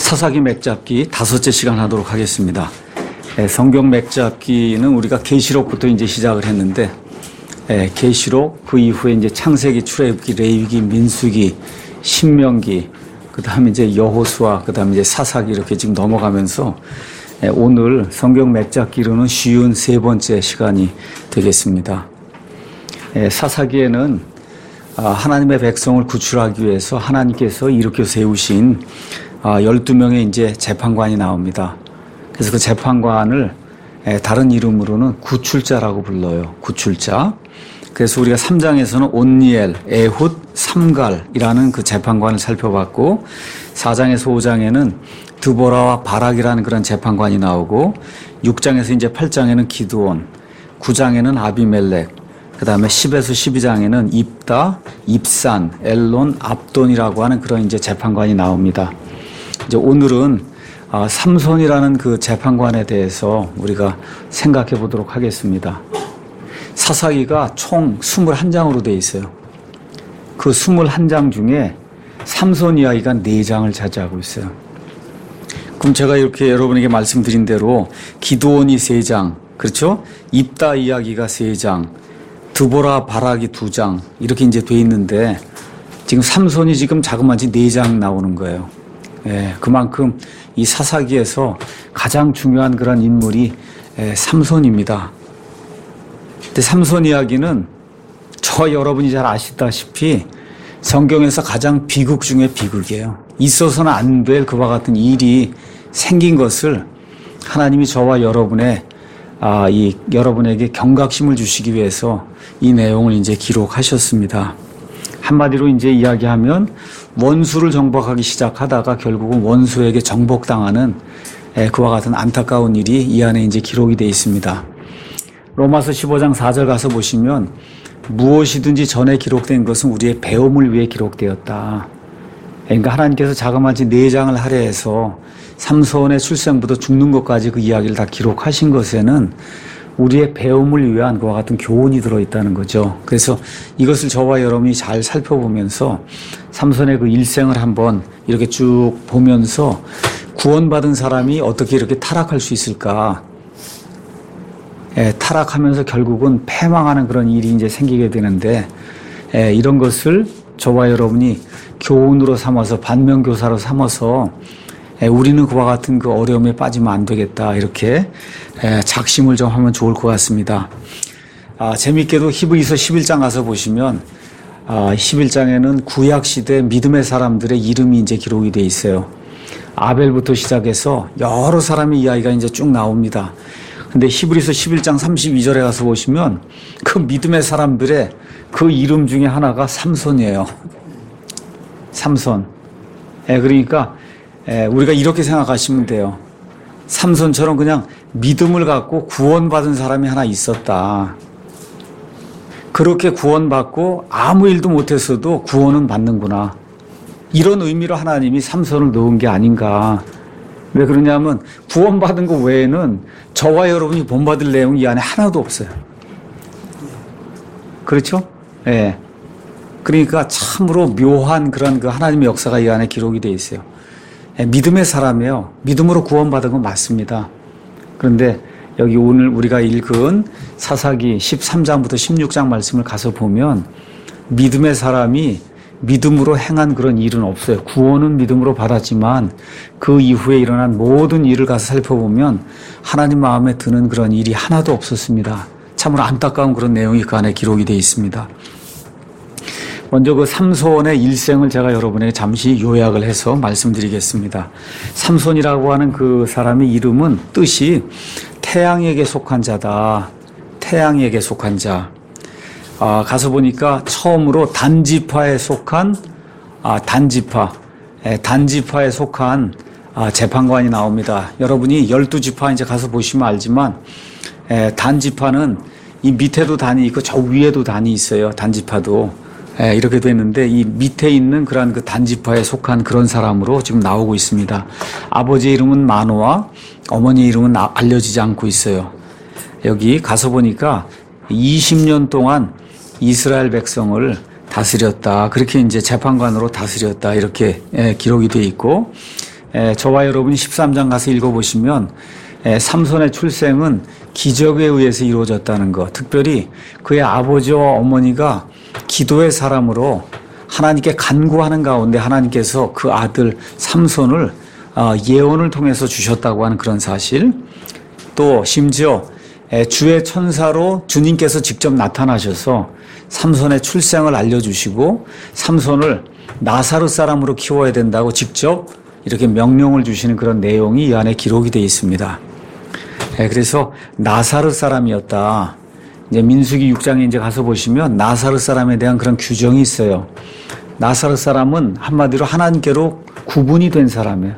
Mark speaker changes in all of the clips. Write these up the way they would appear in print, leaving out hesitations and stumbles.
Speaker 1: 사사기 맥잡기 5째 시간 하도록 하겠습니다. 성경 맥잡기는 우리가 계시록부터 이제 시작을 했는데, 계시록 그 이후에 이제 창세기, 출애굽기, 레위기, 민수기, 신명기, 그 다음에 이제 여호수아, 그 다음에 이제 사사기 이렇게 지금 넘어가면서 오늘 성경 맥잡기로는 쉬운 3번째 시간이 되겠습니다. 사사기에는 하나님의 백성을 구출하기 위해서 하나님께서 일으켜 세우신 12명의 이제 재판관이 나옵니다. 그래서 그 재판관을 다른 이름으로는 구출자라고 불러요. 구출자. 그래서 우리가 3장에서는 온니엘, 에훗, 삼갈이라는 그 재판관을 살펴봤고, 4장에서 5장에는 드보라와 바락이라는 그런 재판관이 나오고, 6장에서 이제 8장에는 기드온, 9장에는 아비멜렉, 그 다음에 10에서 12장에는 입다, 입산, 엘론, 압돈이라고 하는 그런 이제 재판관이 나옵니다. 이제 오늘은 삼손이라는 그 재판관에 대해서 우리가 생각해 보도록 하겠습니다. 사사기가 총 21장으로 되어 있어요. 그 21장 중에 삼손 이야기가 4장을 차지하고 있어요. 그럼 제가 이렇게 여러분에게 말씀드린 대로 기드온이 3장, 그렇죠? 입다 이야기가 3장, 드보라 바락이 2장 이렇게 이제 돼 있는데 지금 삼손이 지금 자그마치 4장 나오는 거예요. 그만큼 이 사사기에서 가장 중요한 그런 인물이 삼손입니다. 근데 삼손 이야기는 저와 여러분이 잘 아시다시피 성경에서 가장 비극 중에 비극이에요. 있어서는 안 될 그와 같은 일이 생긴 것을 하나님이 저와 여러분에게 경각심을 주시기 위해서 이 내용을 이제 기록하셨습니다. 한마디로 이제 이야기하면 원수를 정복하기 시작하다가 결국은 원수에게 정복당하는 그와 같은 안타까운 일이 이 안에 이제 기록이 되어 있습니다. 로마서 15장 4절 가서 보시면 무엇이든지 전에 기록된 것은 우리의 배움을 위해 기록되었다. 그러니까 하나님께서 자그마치 4장을 할애해서 삼손의 출생부터 죽는 것까지 그 이야기를 다 기록하신 것에는 우리의 배움을 위한 그와 같은 교훈이 들어있다는 거죠. 그래서 이것을 저와 여러분이 잘 살펴보면서 삼손의 그 일생을 한번 이렇게 쭉 보면서 구원받은 사람이 어떻게 이렇게 타락할 수 있을까? 타락하면서 결국은 패망하는 그런 일이 이제 생기게 되는데, 이런 것을 저와 여러분이 교훈으로 삼아서 반면교사로 삼아서 우리는 그와 같은 그 어려움에 빠지면 안 되겠다. 이렇게 작심을 좀 하면 좋을 것 같습니다. 재밌게도 히브리서 11장 가서 보시면 11장에는 구약시대 믿음의 사람들의 이름이 이제 기록이 되어 있어요. 아벨부터 시작해서 여러 사람의 이야기가 이제 쭉 나옵니다. 근데 히브리서 11장 32절에 가서 보시면 그 믿음의 사람들의 그 이름 중에 하나가 삼손이에요. 삼손. 그러니까 우리가 이렇게 생각하시면 돼요. 삼손처럼 그냥 믿음을 갖고 구원받은 사람이 하나 있었다. 그렇게 구원받고 아무 일도 못했어도 구원은 받는구나. 이런 의미로 하나님이 삼손을 넣은 게 아닌가. 왜 그러냐면 구원받은 것 외에는 저와 여러분이 본받을 내용이 이 안에 하나도 없어요. 그렇죠? 그러니까 참으로 묘한 그런 그 하나님의 역사가 이 안에 기록이 되어 있어요. 믿음의 사람이에요. 믿음으로 구원받은 건 맞습니다. 그런데 여기 오늘 우리가 읽은 사사기 13장부터 16장 말씀을 가서 보면 믿음의 사람이 믿음으로 행한 그런 일은 없어요. 구원은 믿음으로 받았지만 그 이후에 일어난 모든 일을 가서 살펴보면 하나님 마음에 드는 그런 일이 하나도 없었습니다. 참으로 안타까운 그런 내용이 그 안에 기록이 되어 있습니다. 먼저 그 삼손의 일생을 제가 여러분에게 잠시 요약을 해서 말씀드리겠습니다. 삼손이라고 하는 그 사람의 이름은 뜻이 태양에게 속한 자다. 태양에게 속한 자. 가서 보니까 처음으로 단지파에 속한 단지파에 속한 재판관이 나옵니다. 여러분이 12지파 이제 가서 보시면 알지만 단지파는 이 밑에도 단이 있고 저 위에도 단이 있어요. 단지파도. 이렇게 됐는데 이 밑에 있는 그러한 그 단지파에 속한 그런 사람으로 지금 나오고 있습니다. 아버지의 이름은 마노아, 어머니의 이름은 알려지지 않고 있어요. 여기 가서 보니까 20년 동안 이스라엘 백성을 다스렸다. 그렇게 이제 재판관으로 다스렸다. 이렇게 기록이 되어 있고, 저와 여러분이 13장 가서 읽어보시면 삼손의 출생은 기적에 의해서 이루어졌다는 것, 특별히 그의 아버지와 어머니가 기도의 사람으로 하나님께 간구하는 가운데 하나님께서 그 아들 삼손을 예언을 통해서 주셨다고 하는 그런 사실, 또 심지어 주의 천사로 주님께서 직접 나타나셔서 삼손의 출생을 알려주시고 삼손을 나사렛 사람으로 키워야 된다고 직접 이렇게 명령을 주시는 그런 내용이 이 안에 기록이 되어 있습니다. 그래서 나사렛 사람이었다. 이제 민수기 6장에 이제 가서 보시면 나사렛 사람에 대한 그런 규정이 있어요. 나사렛 사람은 한마디로 하나님께로 구분이 된 사람이에요.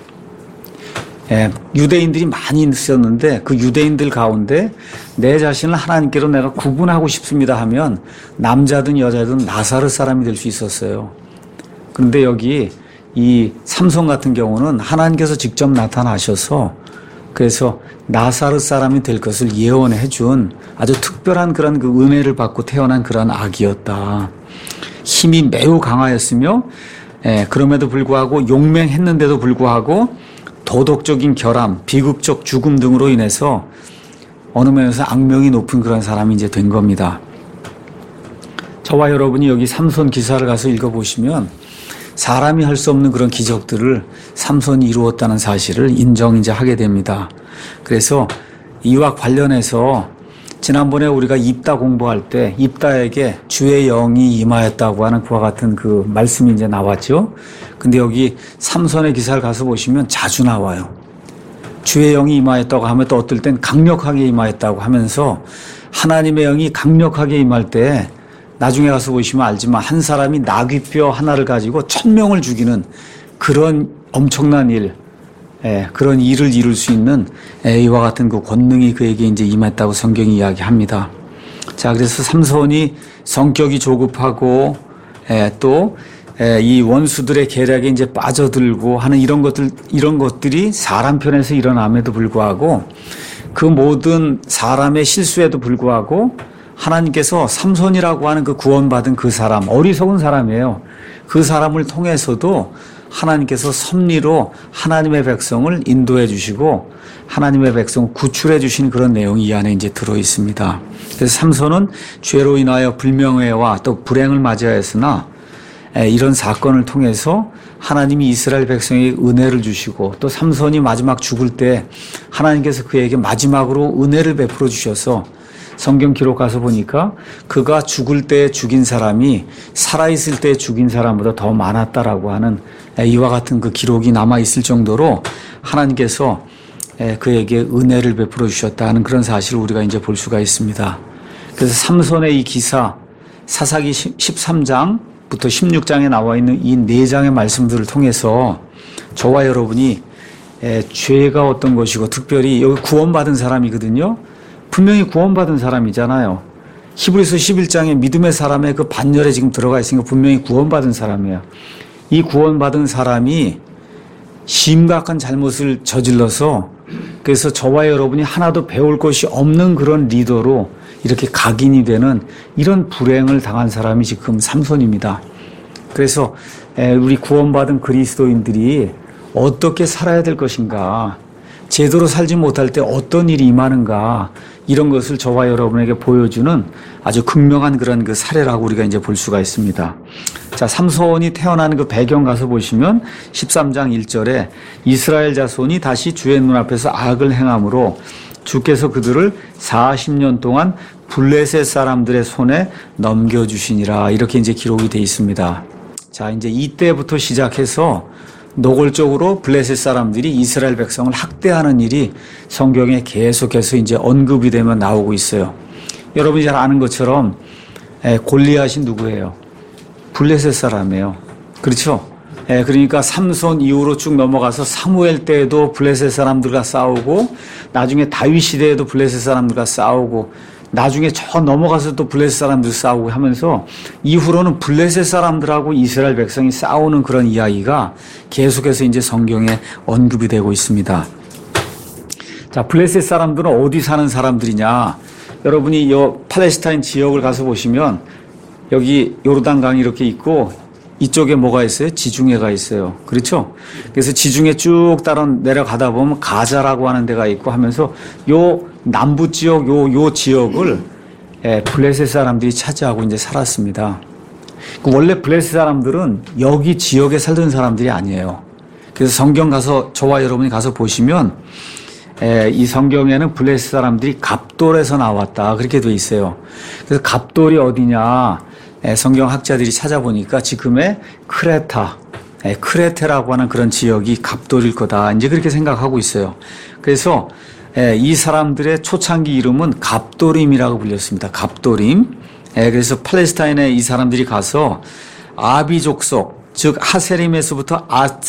Speaker 1: 유대인들이 많이 있었는데 그 유대인들 가운데 내 자신을 하나님께로 내가 구분하고 싶습니다 하면 남자든 여자든 나사렛 사람이 될 수 있었어요. 그런데 여기 이 삼손 같은 경우는 하나님께서 직접 나타나셔서 그래서 나사렛 사람이 될 것을 예언해 준 아주 특별한 그런 그 은혜를 받고 태어난 그런 아기였다. 힘이 매우 강하였으며 그럼에도 불구하고 용맹했는데도 불구하고 도덕적인 결함, 비극적 죽음 등으로 인해서 어느 면에서 악명이 높은 그런 사람이 이제 된 겁니다. 저와 여러분이 여기 삼손 기사를 가서 읽어보시면 사람이 할 수 없는 그런 기적들을 삼손이 이루었다는 사실을 인정 이제 하게 됩니다. 그래서 이와 관련해서 지난번에 우리가 입다 공부할 때 입다에게 주의 영이 임하였다고 하는 그와 같은 그 말씀이 이제 나왔죠. 근데 여기 삼손의 기사를 가서 보시면 자주 나와요. 주의 영이 임하였다고 하면 또 어떨 땐 강력하게 임하였다고 하면서 하나님의 영이 강력하게 임할 때 나중에 가서 보시면 알지만 한 사람이 나귀뼈 하나를 가지고 1000명을 죽이는 그런 엄청난 일, 그런 일을 이룰 수 있는 이와 같은 그 권능이 그에게 이제 임했다고 성경이 이야기합니다. 자, 그래서 삼손이 성격이 조급하고 또 이 원수들의 계략에 이제 빠져들고 하는 이런 것들이 사람 편에서 일어남에도 불구하고 그 모든 사람의 실수에도 불구하고 하나님께서 삼손이라고 하는 그 구원받은 그 사람, 어리석은 사람이에요. 그 사람을 통해서도 하나님께서 섭리로 하나님의 백성을 인도해 주시고 하나님의 백성을 구출해 주신 그런 내용이 이 안에 이제 들어 있습니다. 그래서 삼손은 죄로 인하여 불명예와 또 불행을 맞이하였으나 이런 사건을 통해서 하나님이 이스라엘 백성에게 은혜를 주시고 또 삼손이 마지막 죽을 때 하나님께서 그에게 마지막으로 은혜를 베풀어 주셔서 성경 기록 가서 보니까 그가 죽을 때 죽인 사람이 살아있을 때 죽인 사람보다 더 많았다라고 하는 이와 같은 그 기록이 남아있을 정도로 하나님께서 그에게 은혜를 베풀어 주셨다 하는 그런 사실을 우리가 이제 볼 수가 있습니다. 그래서 삼손의 이 기사 사사기 13장부터 16장에 나와 있는 이 4장의 말씀들을 통해서 저와 여러분이 죄가 어떤 것이고 특별히 여기 구원받은 사람이거든요. 분명히 구원받은 사람이잖아요. 히브리서 11장에 믿음의 사람의 그 반열에 지금 들어가 있으니까 분명히 구원받은 사람이에요. 이 구원받은 사람이 심각한 잘못을 저질러서 그래서 저와 여러분이 하나도 배울 것이 없는 그런 리더로 이렇게 각인이 되는 이런 불행을 당한 사람이 지금 삼손입니다. 그래서 우리 구원받은 그리스도인들이 어떻게 살아야 될 것인가, 제대로 살지 못할 때 어떤 일이 임하는가, 이런 것을 저와 여러분에게 보여주는 아주 극명한 그런 그 사례라고 우리가 이제 볼 수가 있습니다. 자, 삼손이 태어나는 그 배경 가서 보시면 13장 1절에 이스라엘 자손이 다시 주의 눈앞에서 악을 행함으로 주께서 그들을 40년 동안 블레셋 사람들의 손에 넘겨주시니라, 이렇게 이제 기록이 되어 있습니다. 자, 이제 이때부터 시작해서 노골적으로 블레셋 사람들이 이스라엘 백성을 학대하는 일이 성경에 계속해서 이제 언급이 되면 나오고 있어요. 여러분이 잘 아는 것처럼 골리앗이 누구예요? 블레셋 사람이에요. 그렇죠? 그러니까 삼손 이후로 쭉 넘어가서 사무엘 때에도 블레셋 사람들과 싸우고 나중에 다윗 시대에도 블레셋 사람들과 싸우고 나중에 저 넘어가서 또 블레셋 사람들 싸우고 하면서 이후로는 블레셋 사람들하고 이스라엘 백성이 싸우는 그런 이야기가 계속해서 이제 성경에 언급이 되고 있습니다. 자, 블레셋 사람들은 어디 사는 사람들이냐? 여러분이 이 팔레스타인 지역을 가서 보시면 여기 요르단강이 이렇게 있고 이쪽에 뭐가 있어요? 지중해가 있어요. 그렇죠? 그래서 지중해 쭉 따라 내려가다 보면 가자라고 하는 데가 있고 하면서 요 남부 지역, 요 지역을 블레셋 사람들이 차지하고 이제 살았습니다. 원래 블레셋 사람들은 여기 지역에 살던 사람들이 아니에요. 그래서 성경 가서, 저와 여러분이 가서 보시면 이 성경에는 블레셋 사람들이 갑돌에서 나왔다. 그렇게 돼 있어요. 그래서 갑돌이 어디냐? 성경 학자들이 찾아보니까 지금의 크레테라고 하는 그런 지역이 갑돌일 거다. 이제 그렇게 생각하고 있어요. 그래서 이 사람들의 초창기 이름은 갑도림이라고 불렸습니다. 갑도림. 그래서 팔레스타인에 이 사람들이 가서 아비 족속, 즉 하세림에서부터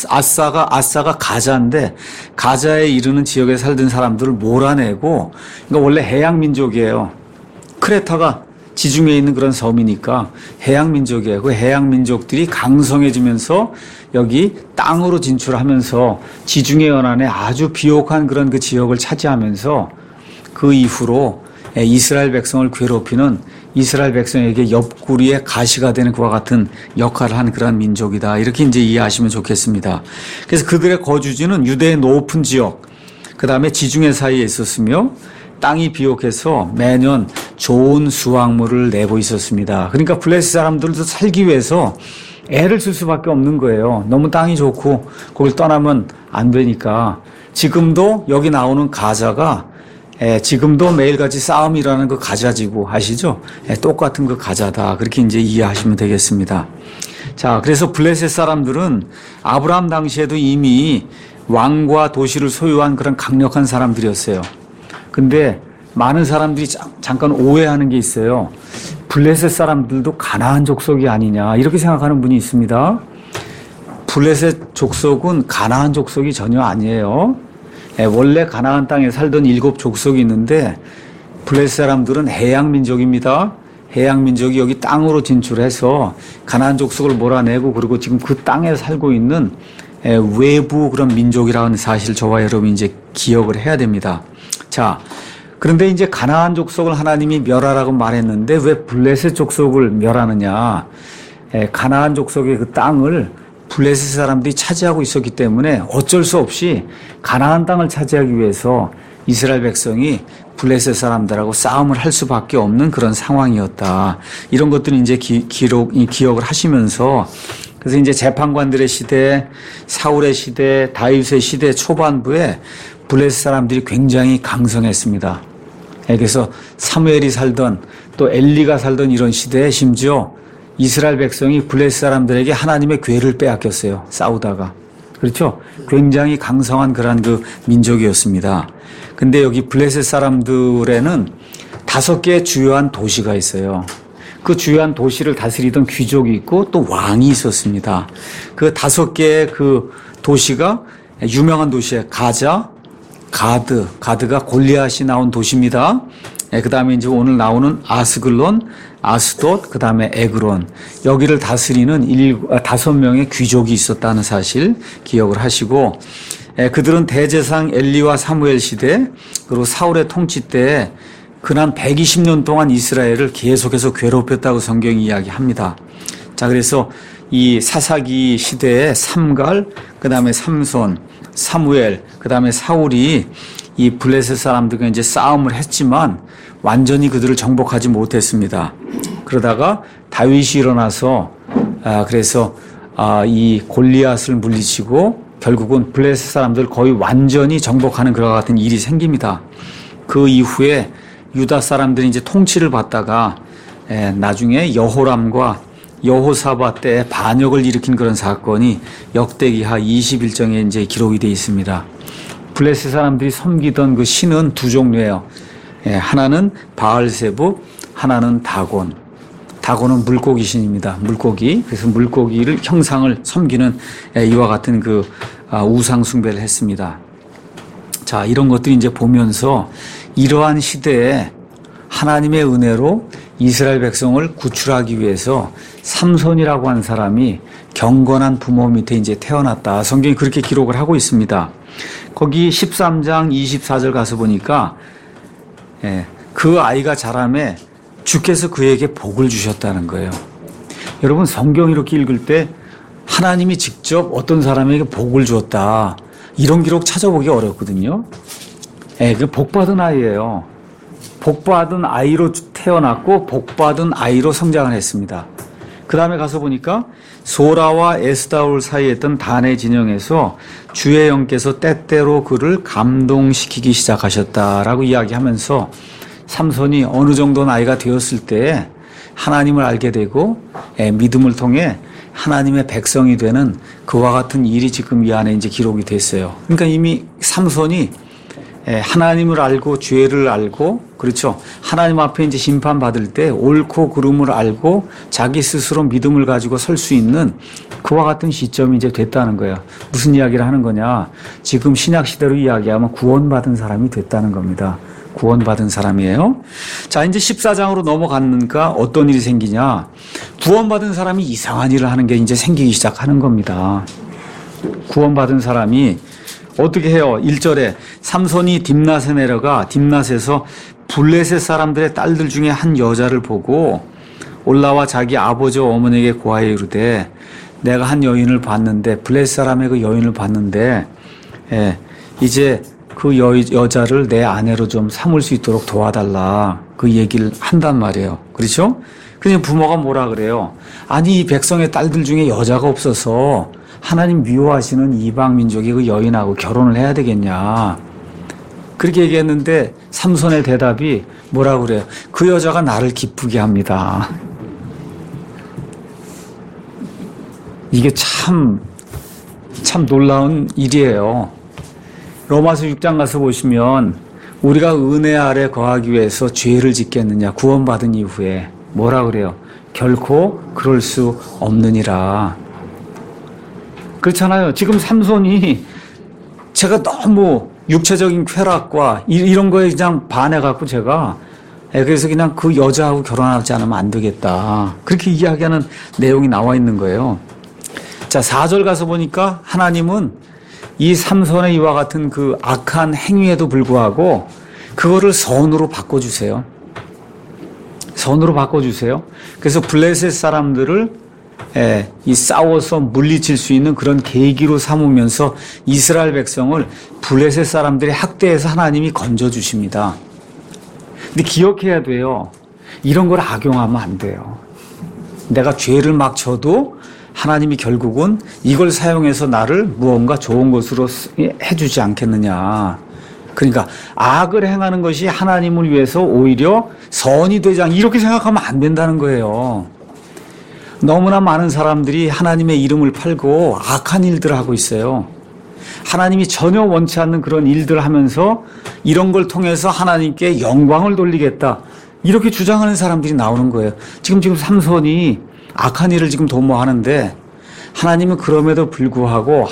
Speaker 1: 아싸가 가자인데 가자에 이르는 지역에 살던 사람들을 몰아내고, 그러니까 원래 해양 민족이에요. 크레타가 지중해에 있는 그런 섬이니까 해양 민족이에요. 그 해양 민족들이 강성해지면서 여기 땅으로 진출하면서 지중해 연안에 아주 비옥한 그런 그 지역을 차지하면서 그 이후로 이스라엘 백성을 괴롭히는, 이스라엘 백성에게 옆구리에 가시가 되는 그와 같은 역할을 한 그런 민족이다. 이렇게 이제 이해하시면 좋겠습니다. 그래서 그들의 거주지는 유대의 높은 지역, 그 다음에 지중해 사이에 있었으며 땅이 비옥해서 매년 좋은 수확물을 내고 있었습니다. 그러니까 블레셋 사람들도 살기 위해서 애를 쓸 수밖에 없는 거예요. 너무 땅이 좋고 거길 떠나면 안 되니까. 지금도 여기 나오는 가자가 지금도 매일같이 싸움이 일어나는 그 가자지구 아시죠? 똑같은 그 가자다. 그렇게 이제 이해하시면 되겠습니다. 자, 그래서 블레셋 사람들은 아브라함 당시에도 이미 왕과 도시를 소유한 그런 강력한 사람들이었어요. 근데 많은 사람들이 잠깐 오해하는 게 있어요. 블레셋 사람들도 가나안 족속이 아니냐 이렇게 생각하는 분이 있습니다. 블레셋 족속은 가나안 족속이 전혀 아니에요. 원래 가나안 땅에 살던 7 족속이 있는데 블레셋 사람들은 해양 민족입니다. 해양 민족이 여기 땅으로 진출해서 가나안 족속을 몰아내고, 그리고 지금 그 땅에 살고 있는 외부 그런 민족이라는 사실 저와 여러분이 이제 기억을 해야 됩니다. 자, 그런데 이제 가나안 족속을 하나님이 멸하라고 말했는데 왜 블레셋 족속을 멸하느냐? 가나안 족속의 그 땅을 블레셋 사람들이 차지하고 있었기 때문에 어쩔 수 없이 가나안 땅을 차지하기 위해서 이스라엘 백성이 블레셋 사람들하고 싸움을 할 수밖에 없는 그런 상황이었다. 이런 것들은 이제 기억을 하시면서, 그래서 이제 재판관들의 시대, 사울의 시대, 다윗의 시대 초반부에 블레셋 사람들이 굉장히 강성했습니다. 그래서 사무엘이 살던, 또 엘리가 살던 이런 시대에 심지어 이스라엘 백성이 블레셋 사람들에게 하나님의 궤를 빼앗겼어요. 싸우다가. 그렇죠? 굉장히 강성한 그러한 그 민족이었습니다. 근데 여기 블레셋 사람들에는 5개의 주요한 도시가 있어요. 그 주요한 도시를 다스리던 귀족이 있고 또 왕이 있었습니다. 그 5개의 그 도시가 유명한 도시예요. 가자, 가드가 골리앗이 나온 도시입니다. 그 다음에 이제 오늘 나오는 아스글론, 아스돗, 그 다음에 에그론. 여기를 다스리는 5명의 귀족이 있었다는 사실 기억을 하시고, 그들은 대제사장 엘리와 사무엘 시대, 그리고 사울의 통치 때 근한 120년 동안 이스라엘을 계속해서 괴롭혔다고 성경이 이야기합니다. 자, 그래서 이 사사기 시대에 삼갈, 그 다음에 삼손, 사무엘, 그 다음에 사울이 이 블레셋 사람들과 이제 싸움을 했지만 완전히 그들을 정복하지 못했습니다. 그러다가 다윗이 일어나서 이 골리앗을 물리치고 결국은 블레셋 사람들 거의 완전히 정복하는 그와 같은 일이 생깁니다. 그 이후에 유다 사람들이 이제 통치를 받다가 나중에 여호람과 여호사밧 때 반역을 일으킨 그런 사건이 역대기하 21장에 이제 기록이 되어 있습니다. 블레셋 사람들이 섬기던 그 신은 2종류예요. 하나는 바알세부, 하나는 다곤. 다곤은 물고기 신입니다. 물고기. 그래서 물고기를 형상을 섬기는 이와 같은 그 우상 숭배를 했습니다. 자, 이런 것들이 이제 보면서 이러한 시대에 하나님의 은혜로 이스라엘 백성을 구출하기 위해서 삼손이라고 하는 사람이 경건한 부모 밑에 이제 태어났다. 성경이 그렇게 기록을 하고 있습니다. 거기 13장 24절 가서 보니까 그 아이가 자라매 주께서 그에게 복을 주셨다는 거예요. 여러분, 성경 이렇게 읽을 때 하나님이 직접 어떤 사람에게 복을 주었다. 이런 기록 찾아보기 어렵거든요. 예, 그 복받은 아이예요. 복받은 아이로 태어났고 복받은 아이로 성장을 했습니다. 그 다음에 가서 보니까 소라와 에스다올 사이에 있던 단의 진영에서 주의 영께서 때때로 그를 감동시키기 시작하셨다라고 이야기하면서 삼손이 어느 정도 나이가 되었을 때 하나님을 알게 되고 믿음을 통해 하나님의 백성이 되는 그와 같은 일이 지금 이 안에 이제 기록이 됐어요. 그러니까 이미 삼손이 하나님을 알고 죄를 알고 그렇죠. 하나님 앞에 이제 심판받을 때 옳고 그름을 알고 자기 스스로 믿음을 가지고 설 수 있는 그와 같은 시점이 이제 됐다는 거예요. 무슨 이야기를 하는 거냐. 지금 신약 시대로 이야기하면 구원받은 사람이 됐다는 겁니다. 구원받은 사람이에요. 자, 이제 14장으로 넘어갔는가 어떤 일이 생기냐. 구원받은 사람이 이상한 일을 하는 게 이제 생기기 시작하는 겁니다. 구원받은 사람이 어떻게 해요? 1절에 삼손이 딥낫에 내려가 딥낫에서 블레셋 사람들의 딸들 중에 한 여자를 보고 올라와 자기 아버지와 어머니에게 고하여 이르되 내가 한 여인을 봤는데 블레셋 사람의 그 여인을 봤는데 이제 그 여자를 내 아내로 좀 삼을 수 있도록 도와달라. 그 얘기를 한단 말이에요. 그렇죠? 그냥 부모가 뭐라 그래요? 아니 이 백성의 딸들 중에 여자가 없어서 하나님 미워하시는 이방 민족이 그 여인하고 결혼을 해야 되겠냐. 그렇게 얘기했는데 삼손의 대답이 뭐라 그래요? 그 여자가 나를 기쁘게 합니다. 이게 참 놀라운 일이에요. 로마서 6장 가서 보시면 우리가 은혜 아래 거하기 위해서 죄를 짓겠느냐 구원받은 이후에 뭐라 그래요? 결코 그럴 수 없느니라. 그렇잖아요. 지금 삼손이 제가 너무 육체적인 쾌락과 이런 거에 그냥 반해갖고 제가 그래서 그냥 그 여자하고 결혼하지 않으면 안 되겠다. 그렇게 이야기하는 내용이 나와 있는 거예요. 자, 4절 가서 보니까 하나님은 이 삼손의 이와 같은 그 악한 행위에도 불구하고 그거를 선으로 바꿔주세요. 선으로 바꿔주세요. 그래서 블레셋 사람들을 이 싸워서 물리칠 수 있는 그런 계기로 삼으면서 이스라엘 백성을 블레셋 사람들의 학대에서 하나님이 건져주십니다. 근데 기억해야 돼요. 이런 걸 악용하면 안 돼요. 내가 죄를 막 져도 하나님이 결국은 이걸 사용해서 나를 무언가 좋은 것으로 해주지 않겠느냐. 그러니까 악을 행하는 것이 하나님을 위해서 오히려 선이 되지 않게 이렇게 생각하면 안 된다는 거예요. 너무나 많은 사람들이 하나님의 이름을 팔고 악한 일들을 하고 있어요. 하나님이 전혀 원치 않는 그런 일들을 하면서 이런 걸 통해서 하나님께 영광을 돌리겠다. 이렇게 주장하는 사람들이 나오는 거예요. 지금 삼손이 악한 일을 지금 도모하는데 하나님은 그럼에도 불구하고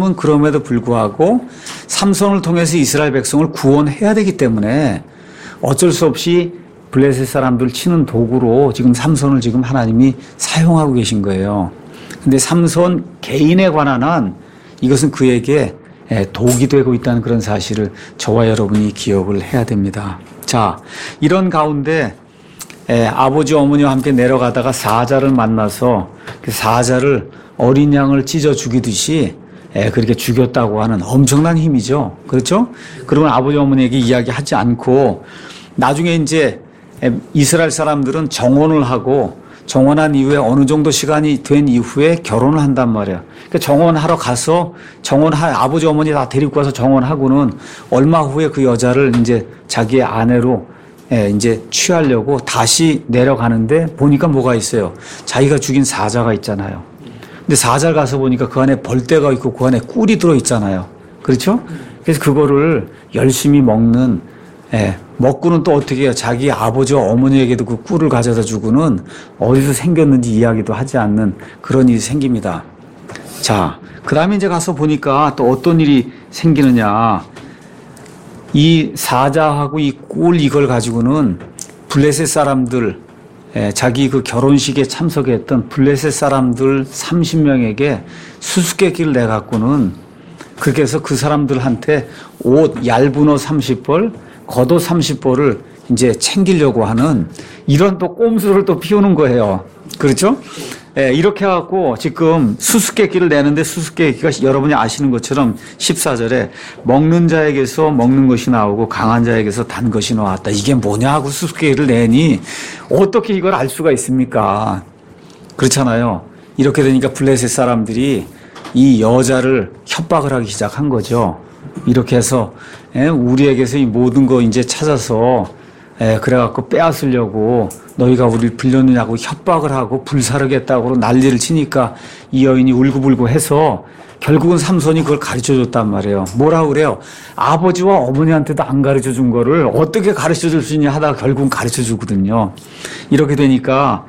Speaker 1: 삼손을 통해서 이스라엘 백성을 구원해야 되기 때문에 어쩔 수 없이 블레셋 사람들 치는 도구로 지금 삼손을 지금 하나님이 사용하고 계신 거예요. 근데 삼손 개인에 관한 한 이것은 그에게 독이 되고 있다는 그런 사실을 저와 여러분이 기억을 해야 됩니다. 자, 이런 가운데 아버지 어머니와 함께 내려가다가 사자를 만나서 그 사자를 어린 양을 찢어 죽이듯이 그렇게 죽였다고 하는 엄청난 힘이죠. 그렇죠? 그러면 아버지 어머니에게 이야기하지 않고 나중에 이제 이스라엘 사람들은 정혼을 하고 정혼한 이후에 어느 정도 시간이 된 이후에 결혼을 한단 말이에요. 그러니까 정혼하러 가서 아버지 어머니 다 데리고 가서 정혼하고는 얼마 후에 그 여자를 이제 자기의 아내로 이제 취하려고 다시 내려가는데 보니까 뭐가 있어요. 자기가 죽인 사자가 있잖아요. 근데 사자를 가서 보니까 그 안에 벌떼가 있고 그 안에 꿀이 들어 있잖아요. 그렇죠? 그래서 그거를 열심히 먹고는 또 어떻게 해요? 자기 아버지와 어머니에게도 그 꿀을 가져다 주고는 어디서 생겼는지 이야기도 하지 않는 그런 일이 생깁니다. 자, 그 다음에 이제 가서 보니까 또 어떤 일이 생기느냐. 이 사자하고 이 꿀 이걸 가지고는 블레셋 사람들, 자기 그 결혼식에 참석했던 블레셋 사람들 30명에게 수수께끼를 내갖고는 그렇게 해서 그 사람들한테 옷 얇은 옷 30벌, 겉옷 30벌을 이제 챙기려고 하는 이런 또 꼼수를 또 피우는 거예요. 그렇죠? 예, 이렇게 해갖고 지금 수수께끼를 내는데 수수께끼가 여러분이 아시는 것처럼 14절에 먹는 자에게서 먹는 것이 나오고 강한 자에게서 단 것이 나왔다. 이게 뭐냐 하고 수수께끼를 내니 어떻게 이걸 알 수가 있습니까? 그렇잖아요. 이렇게 되니까 블레셋 사람들이 이 여자를 협박을 하기 시작한 거죠. 이렇게 해서 우리에게서 이 모든 거 이제 찾아서 그래갖고 빼앗으려고 너희가 우리를 불렸느냐고 협박을 하고 불사르겠다고 난리를 치니까 이 여인이 울고불고 해서 결국은 삼손이 그걸 가르쳐 줬단 말이에요. 뭐라고 그래요? 아버지와 어머니한테도 안 가르쳐 준 거를 어떻게 가르쳐 줄 수 있냐 하다가 결국은 가르쳐 주거든요. 이렇게 되니까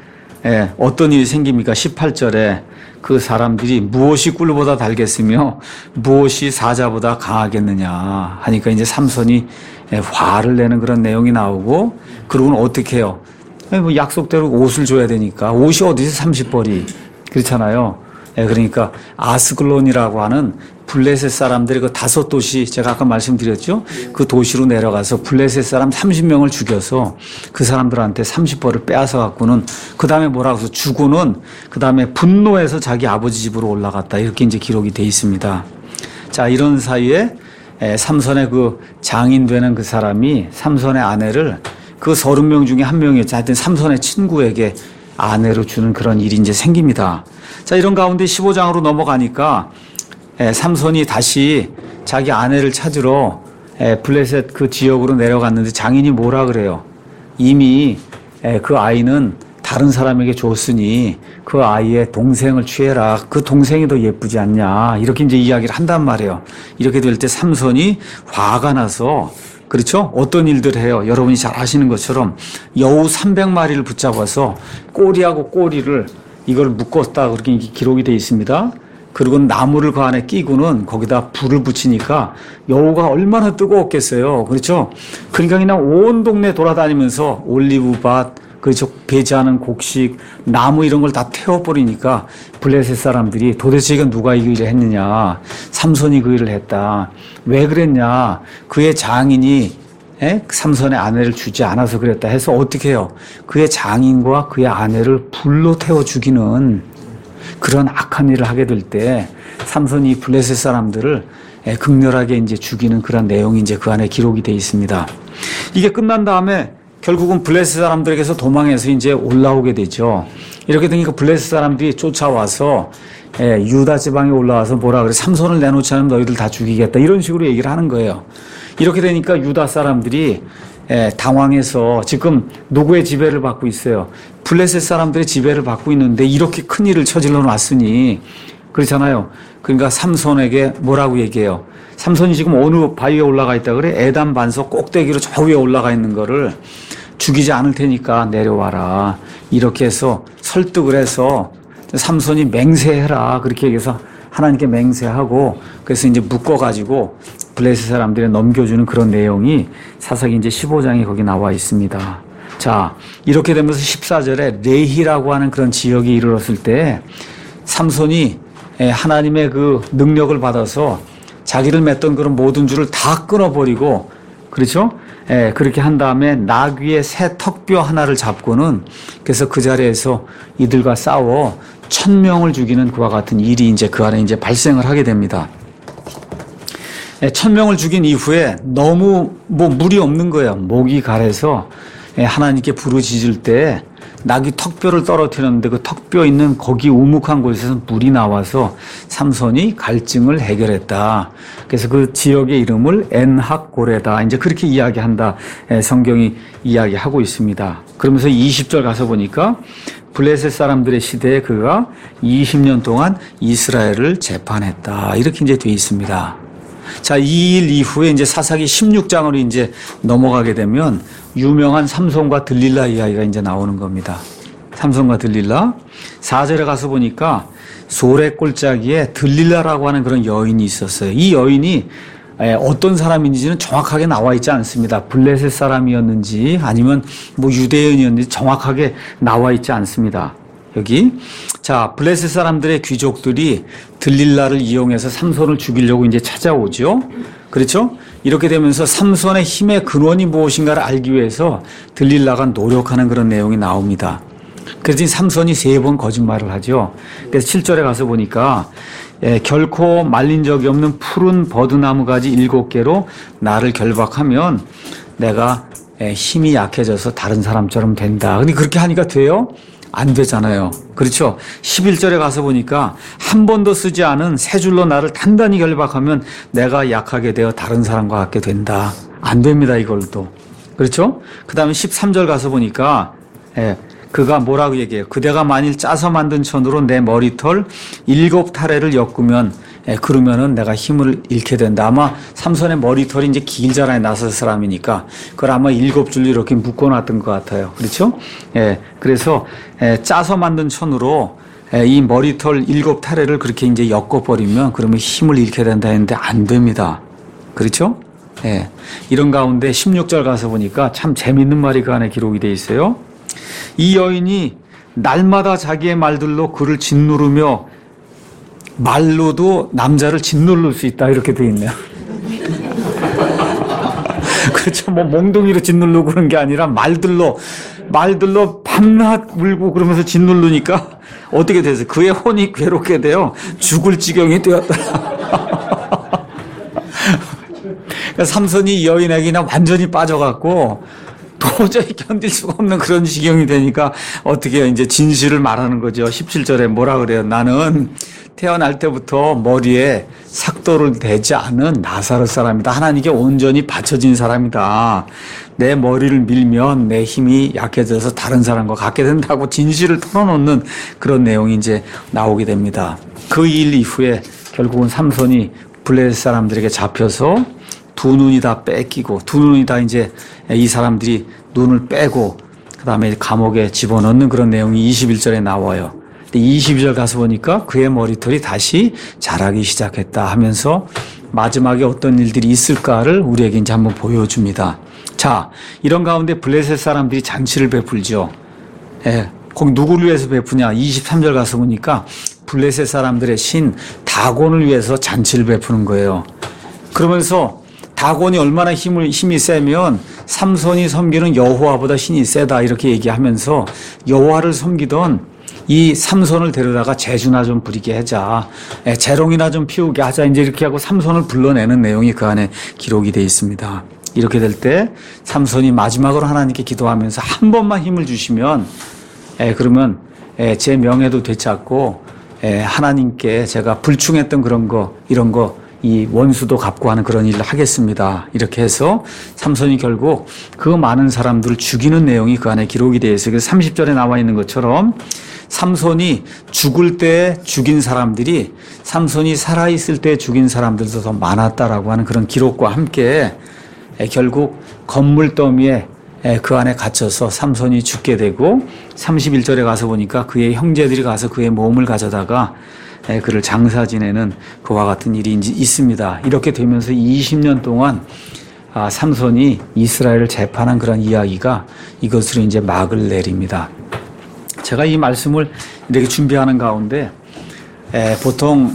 Speaker 1: 어떤 일이 생깁니까? 18절에 그 사람들이 무엇이 꿀보다 달겠으며 무엇이 사자보다 강하겠느냐 하니까 이제 삼손이 화를 내는 그런 내용이 나오고 그러고는 어떻게 해요? 뭐 약속대로 옷을 줘야 되니까 옷이 어디서 30벌이 그렇잖아요. 그러니까 아스글론이라고 하는 블레셋 사람들이 그 5도시 제가 아까 말씀드렸죠. 그 도시로 내려가서 블레셋 사람 30명을 죽여서 그 사람들한테 30벌을 빼앗아 갖고는 그 다음에 뭐라고 해서 주고는 그 다음에 분노해서 자기 아버지 집으로 올라갔다. 이렇게 이제 기록이 돼 있습니다. 자, 이런 사이에 삼손의 그 장인 되는 그 사람이 삼손의 아내를 그 30명 중에 한 명이었죠. 하여튼 삼손의 친구에게 아내로 주는 그런 일이 이제 생깁니다. 자, 이런 가운데 15장으로 넘어가니까 삼손이 다시 자기 아내를 찾으러 블레셋 그 지역으로 내려갔는데 장인이 뭐라 그래요? 이미 그 아이는 다른 사람에게 줬으니 그 아이의 동생을 취해라. 그 동생이 더 예쁘지 않냐. 이렇게 이제 이야기를 한단 말이에요. 이렇게 될 때 삼손이 화가 나서 그렇죠? 어떤 일들을 해요? 여러분이 잘 아시는 것처럼 여우 300마리를 붙잡아서 꼬리하고 꼬리를 이걸 묶었다. 그렇게 기록이 되어 있습니다. 그리고 나무를 그 안에 끼고는 거기다 불을 붙이니까 여우가 얼마나 뜨거웠겠어요. 그렇죠? 그러니까 그냥 온 동네 돌아다니면서 올리브밭, 그렇죠? 배제하는 곡식, 나무 이런 걸 다 태워버리니까 블레셋 사람들이 도대체 이건 누가 이 일을 했느냐. 삼손이 그 일을 했다. 왜 그랬냐. 그의 장인이 삼손의 아내를 주지 않아서 그랬다 해서 어떻게 해요? 그의 장인과 그의 아내를 불로 태워 죽이는 그런 악한 일을 하게 될 때 삼손이 블레셋 사람들을 극렬하게 이제 죽이는 그런 내용이 이제 그 안에 기록이 되어 있습니다. 이게 끝난 다음에 결국은 블레셋 사람들에게서 도망해서 이제 올라오게 되죠. 이렇게 되니까 블레셋 사람들이 쫓아와서 유다 지방에 올라와서 뭐라 그래? 삼손을 내놓지 않으면 너희들 다 죽이겠다. 이런 식으로 얘기를 하는 거예요. 이렇게 되니까 유다 사람들이 당황해서 지금 누구의 지배를 받고 있어요? 블레셋 사람들의 지배를 받고 있는데 이렇게 큰 일을 저질러 놨으니 그렇잖아요. 그러니까 삼손에게 뭐라고 얘기해요? 삼손이 지금 어느 바위에 올라가 있다 그래? 에단 반석 꼭대기로 저 위에 올라가 있는 거를 죽이지 않을 테니까 내려와라. 이렇게 해서 설득을 해서 삼손이 맹세해라. 그렇게 얘기해서 하나님께 맹세하고 그래서 이제 묶어가지고 블레셋 사람들에 넘겨주는 그런 내용이 사사기 이제 15장에 거기 나와 있습니다. 자, 이렇게 되면서 14절에 레히라고 하는 그런 지역에 이르렀을 때 삼손이 하나님의 그 능력을 받아서 자기를 맺던 그런 모든 줄을 다 끊어버리고 그렇죠? 그렇게 한 다음에 나귀의 새 턱뼈 하나를 잡고는 그래서 그 자리에서 이들과 싸워 1000명을 죽이는 그와 같은 일이 이제 그 안에 이제 발생을 하게 됩니다. 1000명을 죽인 이후에 너무 물이 없는 거예요. 목이 가래서 하나님께 부르짖을 때 나귀 턱뼈를 떨어뜨렸는데 그 턱뼈 있는 거기 우묵한 곳에서 물이 나와서 삼손이 갈증을 해결했다. 그래서 그 지역의 이름을 엔학고레다. 이제 그렇게 이야기한다. 성경이 이야기하고 있습니다. 그러면서 20절 가서 보니까 블레셋 사람들의 시대에 그가 20년 동안 이스라엘을 재판했다. 이렇게 이제 되어 있습니다. 자, 이 일 이후에 이제 사사기 16장으로 이제 넘어가게 되면 유명한 삼손과 들릴라 이야기가 이제 나오는 겁니다. 삼손과 들릴라. 4절에 가서 보니까 소래 골짜기에 들릴라라고 하는 그런 여인이 있었어요. 이 여인이 어떤 사람인지는 정확하게 나와 있지 않습니다. 블레셋 사람이었는지 아니면 뭐 유대인이었는지 정확하게 나와 있지 않습니다. 여기. 자, 블레셋 사람들의 귀족들이 들릴라를 이용해서 삼손을 죽이려고 이제 찾아오죠. 그렇죠? 이렇게 되면서 삼손의 힘의 근원이 무엇인가를 알기 위해서 들릴라가 노력하는 그런 내용이 나옵니다. 그랬더니 삼손이 3번 거짓말을 하죠. 그래서 7절에 가서 보니까 결코 말린 적이 없는 푸른 버드나무 가지 7개로 나를 결박하면 내가 힘이 약해져서 다른 사람처럼 된다. 근데 그렇게 하니까 돼요? 안 되잖아요. 그렇죠? 11절에 가서 보니까 한 번도 쓰지 않은 세 줄로 나를 단단히 결박하면 내가 약하게 되어 다른 사람과 같게 된다. 안 됩니다, 이걸도. 그렇죠? 그 다음에 13절 가서 보니까, 그가 뭐라고 얘기해요? 그대가 만일 짜서 만든 천으로 내 머리털 7타래를 엮으면, 그러면은 내가 힘을 잃게 된다. 아마 삼손의 머리털이 이제 길잖아요. 나설 사람이니까. 그걸 아마 7줄로 이렇게 묶어놨던 것 같아요. 그렇죠? 그래서, 짜서 만든 천으로 이 머리털 7타래를 그렇게 이제 엮어버리면 그러면 힘을 잃게 된다 했는데 안 됩니다. 그렇죠? 이런 가운데 16절 가서 보니까 참 재밌는 말이 그 안에 기록이 되어 있어요. 이 여인이 날마다 자기의 말들로 그를 짓누르며 말로도 남자를 짓누를 수 있다 이렇게 되어 있네요. 그렇죠. 뭐 몽둥이로 짓누르고 그런 게 아니라 말들로 밤낮 울고 그러면서 짓누르니까 어떻게 됐어요? 그의 혼이 괴롭게 되어 죽을 지경이 되었다. 삼손이 여인에게 그냥 완전히 빠져갖고 도저히 견딜 수가 없는 그런 지경이 되니까 어떻게 이제 진실을 말하는 거죠. 17절에 뭐라 그래요? 나는 태어날 때부터 머리에 삭도를 대지 않은 나사렛 사람이다. 하나님께 온전히 바쳐진 사람이다. 내 머리를 밀면 내 힘이 약해져서 다른 사람과 같게 된다고 진실을 털어놓는 그런 내용이 이제 나오게 됩니다. 그 일 이후에 결국은 삼손이 블레셋 사람들에게 잡혀서 두 눈이 다 뺏기고 두 눈이 다 이제 이 사람들이 눈을 빼고 그다음에 감옥에 집어넣는 그런 내용이 21절에 나와요. 근데 22절 가서 보니까 그의 머리털이 다시 자라기 시작했다 하면서 마지막에 어떤 일들이 있을까를 우리에게 이제 한번 보여줍니다. 자, 이런 가운데 블레셋 사람들이 잔치를 베풀죠. 거기 누구를 위해서 베푸냐? 23절 가서 보니까 블레셋 사람들의 신 다곤을 위해서 잔치를 베푸는 거예요. 그러면서 다곤이 얼마나 힘이 세면 삼손이 섬기는 여호와보다 힘이 세다 이렇게 얘기하면서 여호와를 섬기던 이 삼손을 데려다가 재주나 좀 부리게 하자, 재롱이나 좀 피우게 하자 이제 이렇게 하고 삼손을 불러내는 내용이 그 안에 기록이 되어 있습니다. 이렇게 될 때 삼손이 마지막으로 하나님께 기도하면서 한 번만 힘을 주시면 그러면 제 명예도 되찾고 하나님께 제가 불충했던 그런 거 이런 거 이 원수도 갚고 하는 그런 일을 하겠습니다. 이렇게 해서 삼손이 결국 그 많은 사람들을 죽이는 내용이 그 안에 기록이 되어 있어요. 그래서 30절에 나와 있는 것처럼 삼손이 죽을 때 죽인 사람들이 삼손이 살아있을 때 죽인 사람들도 더 많았다라고 하는 그런 기록과 함께 결국 건물 더미에 그 안에 갇혀서 삼손이 죽게 되고 31절에 가서 보니까 그의 형제들이 가서 그의 몸을 가져다가 그를 장사 지내는 그와 같은 일이 있습니다. 이렇게 되면서 20년 동안 삼손이 이스라엘을 재판한 그런 이야기가 이것으로 이제 막을 내립니다. 제가 이 말씀을 이렇게 준비하는 가운데 보통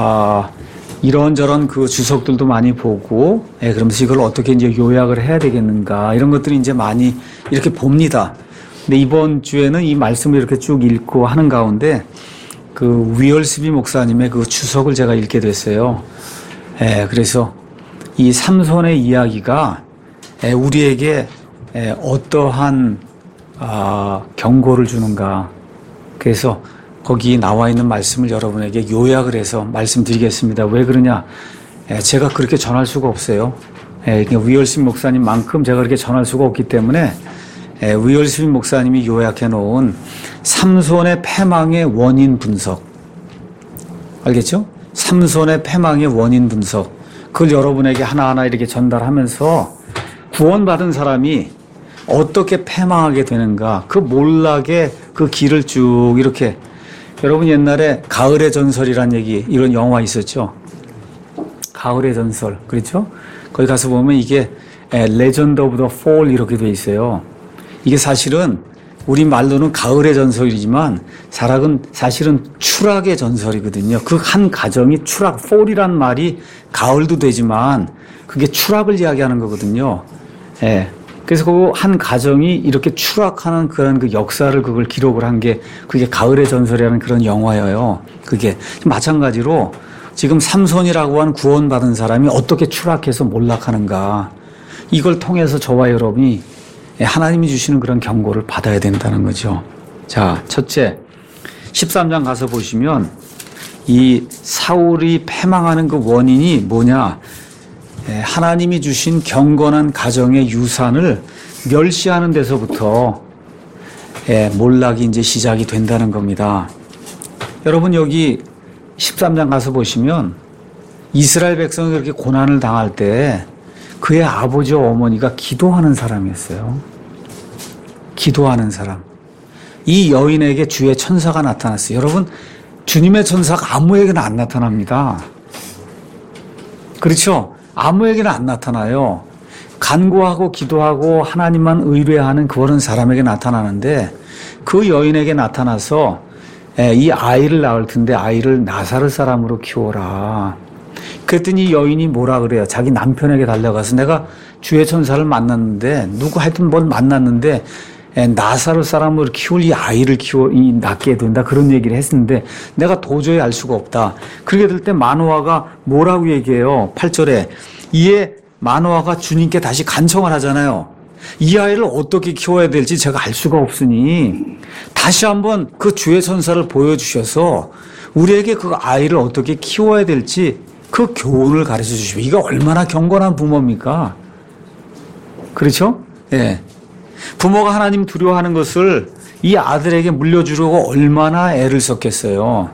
Speaker 1: 이런저런 그 주석들도 많이 보고 그러면서 이걸 어떻게 이제 요약을 해야 되겠는가 이런 것들이 이제 많이 이렇게 봅니다. 근데 이번 주에는 이 말씀을 이렇게 쭉 읽고 하는 가운데 그 위얼스비 목사님의 그 주석을 제가 읽게 됐어요. 그래서 이 삼손의 이야기가 우리에게 어떠한 경고를 주는가. 그래서 거기 나와 있는 말씀을 여러분에게 요약을 해서 말씀드리겠습니다. 왜 그러냐? 제가 그렇게 전할 수가 없어요. 위얼스비 목사님만큼 제가 그렇게 전할 수가 없기 때문에 위얼스비 목사님이 요약해 놓은 삼손의 패망의 원인 분석. 알겠죠? 삼손의 패망의 원인 분석. 그걸 여러분에게 하나하나 이렇게 전달하면서 구원받은 사람이 어떻게 패망하게 되는가. 그 몰락의 그 길을 쭉 이렇게. 여러분 옛날에 가을의 전설이란 얘기, 이런 영화 있었죠? 가을의 전설. 그렇죠? 거기 가서 보면 이게 레전드 오브 더 폴 이렇게 돼 있어요. 이게 사실은 우리 말로는 가을의 전설이지만 사실은 추락의 전설이거든요. 그 한 가정이 추락, 폴이란 말이 가을도 되지만 그게 추락을 이야기하는 거거든요. 그래서 그 한 가정이 이렇게 추락하는 그런 그 역사를 그걸 기록을 한 게 그게 가을의 전설이라는 그런 영화예요. 그게 마찬가지로 지금 삼손이라고 하는 구원받은 사람이 어떻게 추락해서 몰락하는가. 이걸 통해서 저와 여러분이 하나님이 주시는 그런 경고를 받아야 된다는 거죠. 자, 첫째, 13장 가서 보시면 이 사울이 패망하는 그 원인이 뭐냐. 하나님이 주신 경건한 가정의 유산을 멸시하는 데서부터 몰락이 이제 시작이 된다는 겁니다. 여러분 여기 13장 가서 보시면 이스라엘 백성이 그렇게 고난을 당할 때 그의 아버지와 어머니가 기도하는 사람이었어요. 기도하는 사람. 이 여인에게 주의 천사가 나타났어요. 여러분 주님의 천사가 아무에게나 안 나타납니다. 그렇죠? 아무에게나 안 나타나요. 간구하고 기도하고 하나님만 의뢰하는 그런 사람에게 나타나는데 그 여인에게 나타나서 이 아이를 낳을 텐데 아이를 나사렛 사람으로 키워라. 그랬더니 여인이 뭐라 그래요? 자기 남편에게 달려가서 내가 주의 천사를 만났는데 누구 하여튼 뭘 만났는데 나사렛 사람을 키울 이 아이를 낳게 된다 그런 얘기를 했는데 내가 도저히 알 수가 없다. 그렇게 될 때 마노아가 뭐라고 얘기해요? 8절에 이에 마노아가 주님께 다시 간청을 하잖아요. 이 아이를 어떻게 키워야 될지 제가 알 수가 없으니 다시 한번 그 주의 천사를 보여주셔서 우리에게 그 아이를 어떻게 키워야 될지 그 교훈을 가르쳐 주시오. 이거 얼마나 경건한 부모입니까? 그렇죠? 예. 부모가 하나님 두려워하는 것을 이 아들에게 물려주려고 얼마나 애를 썼겠어요.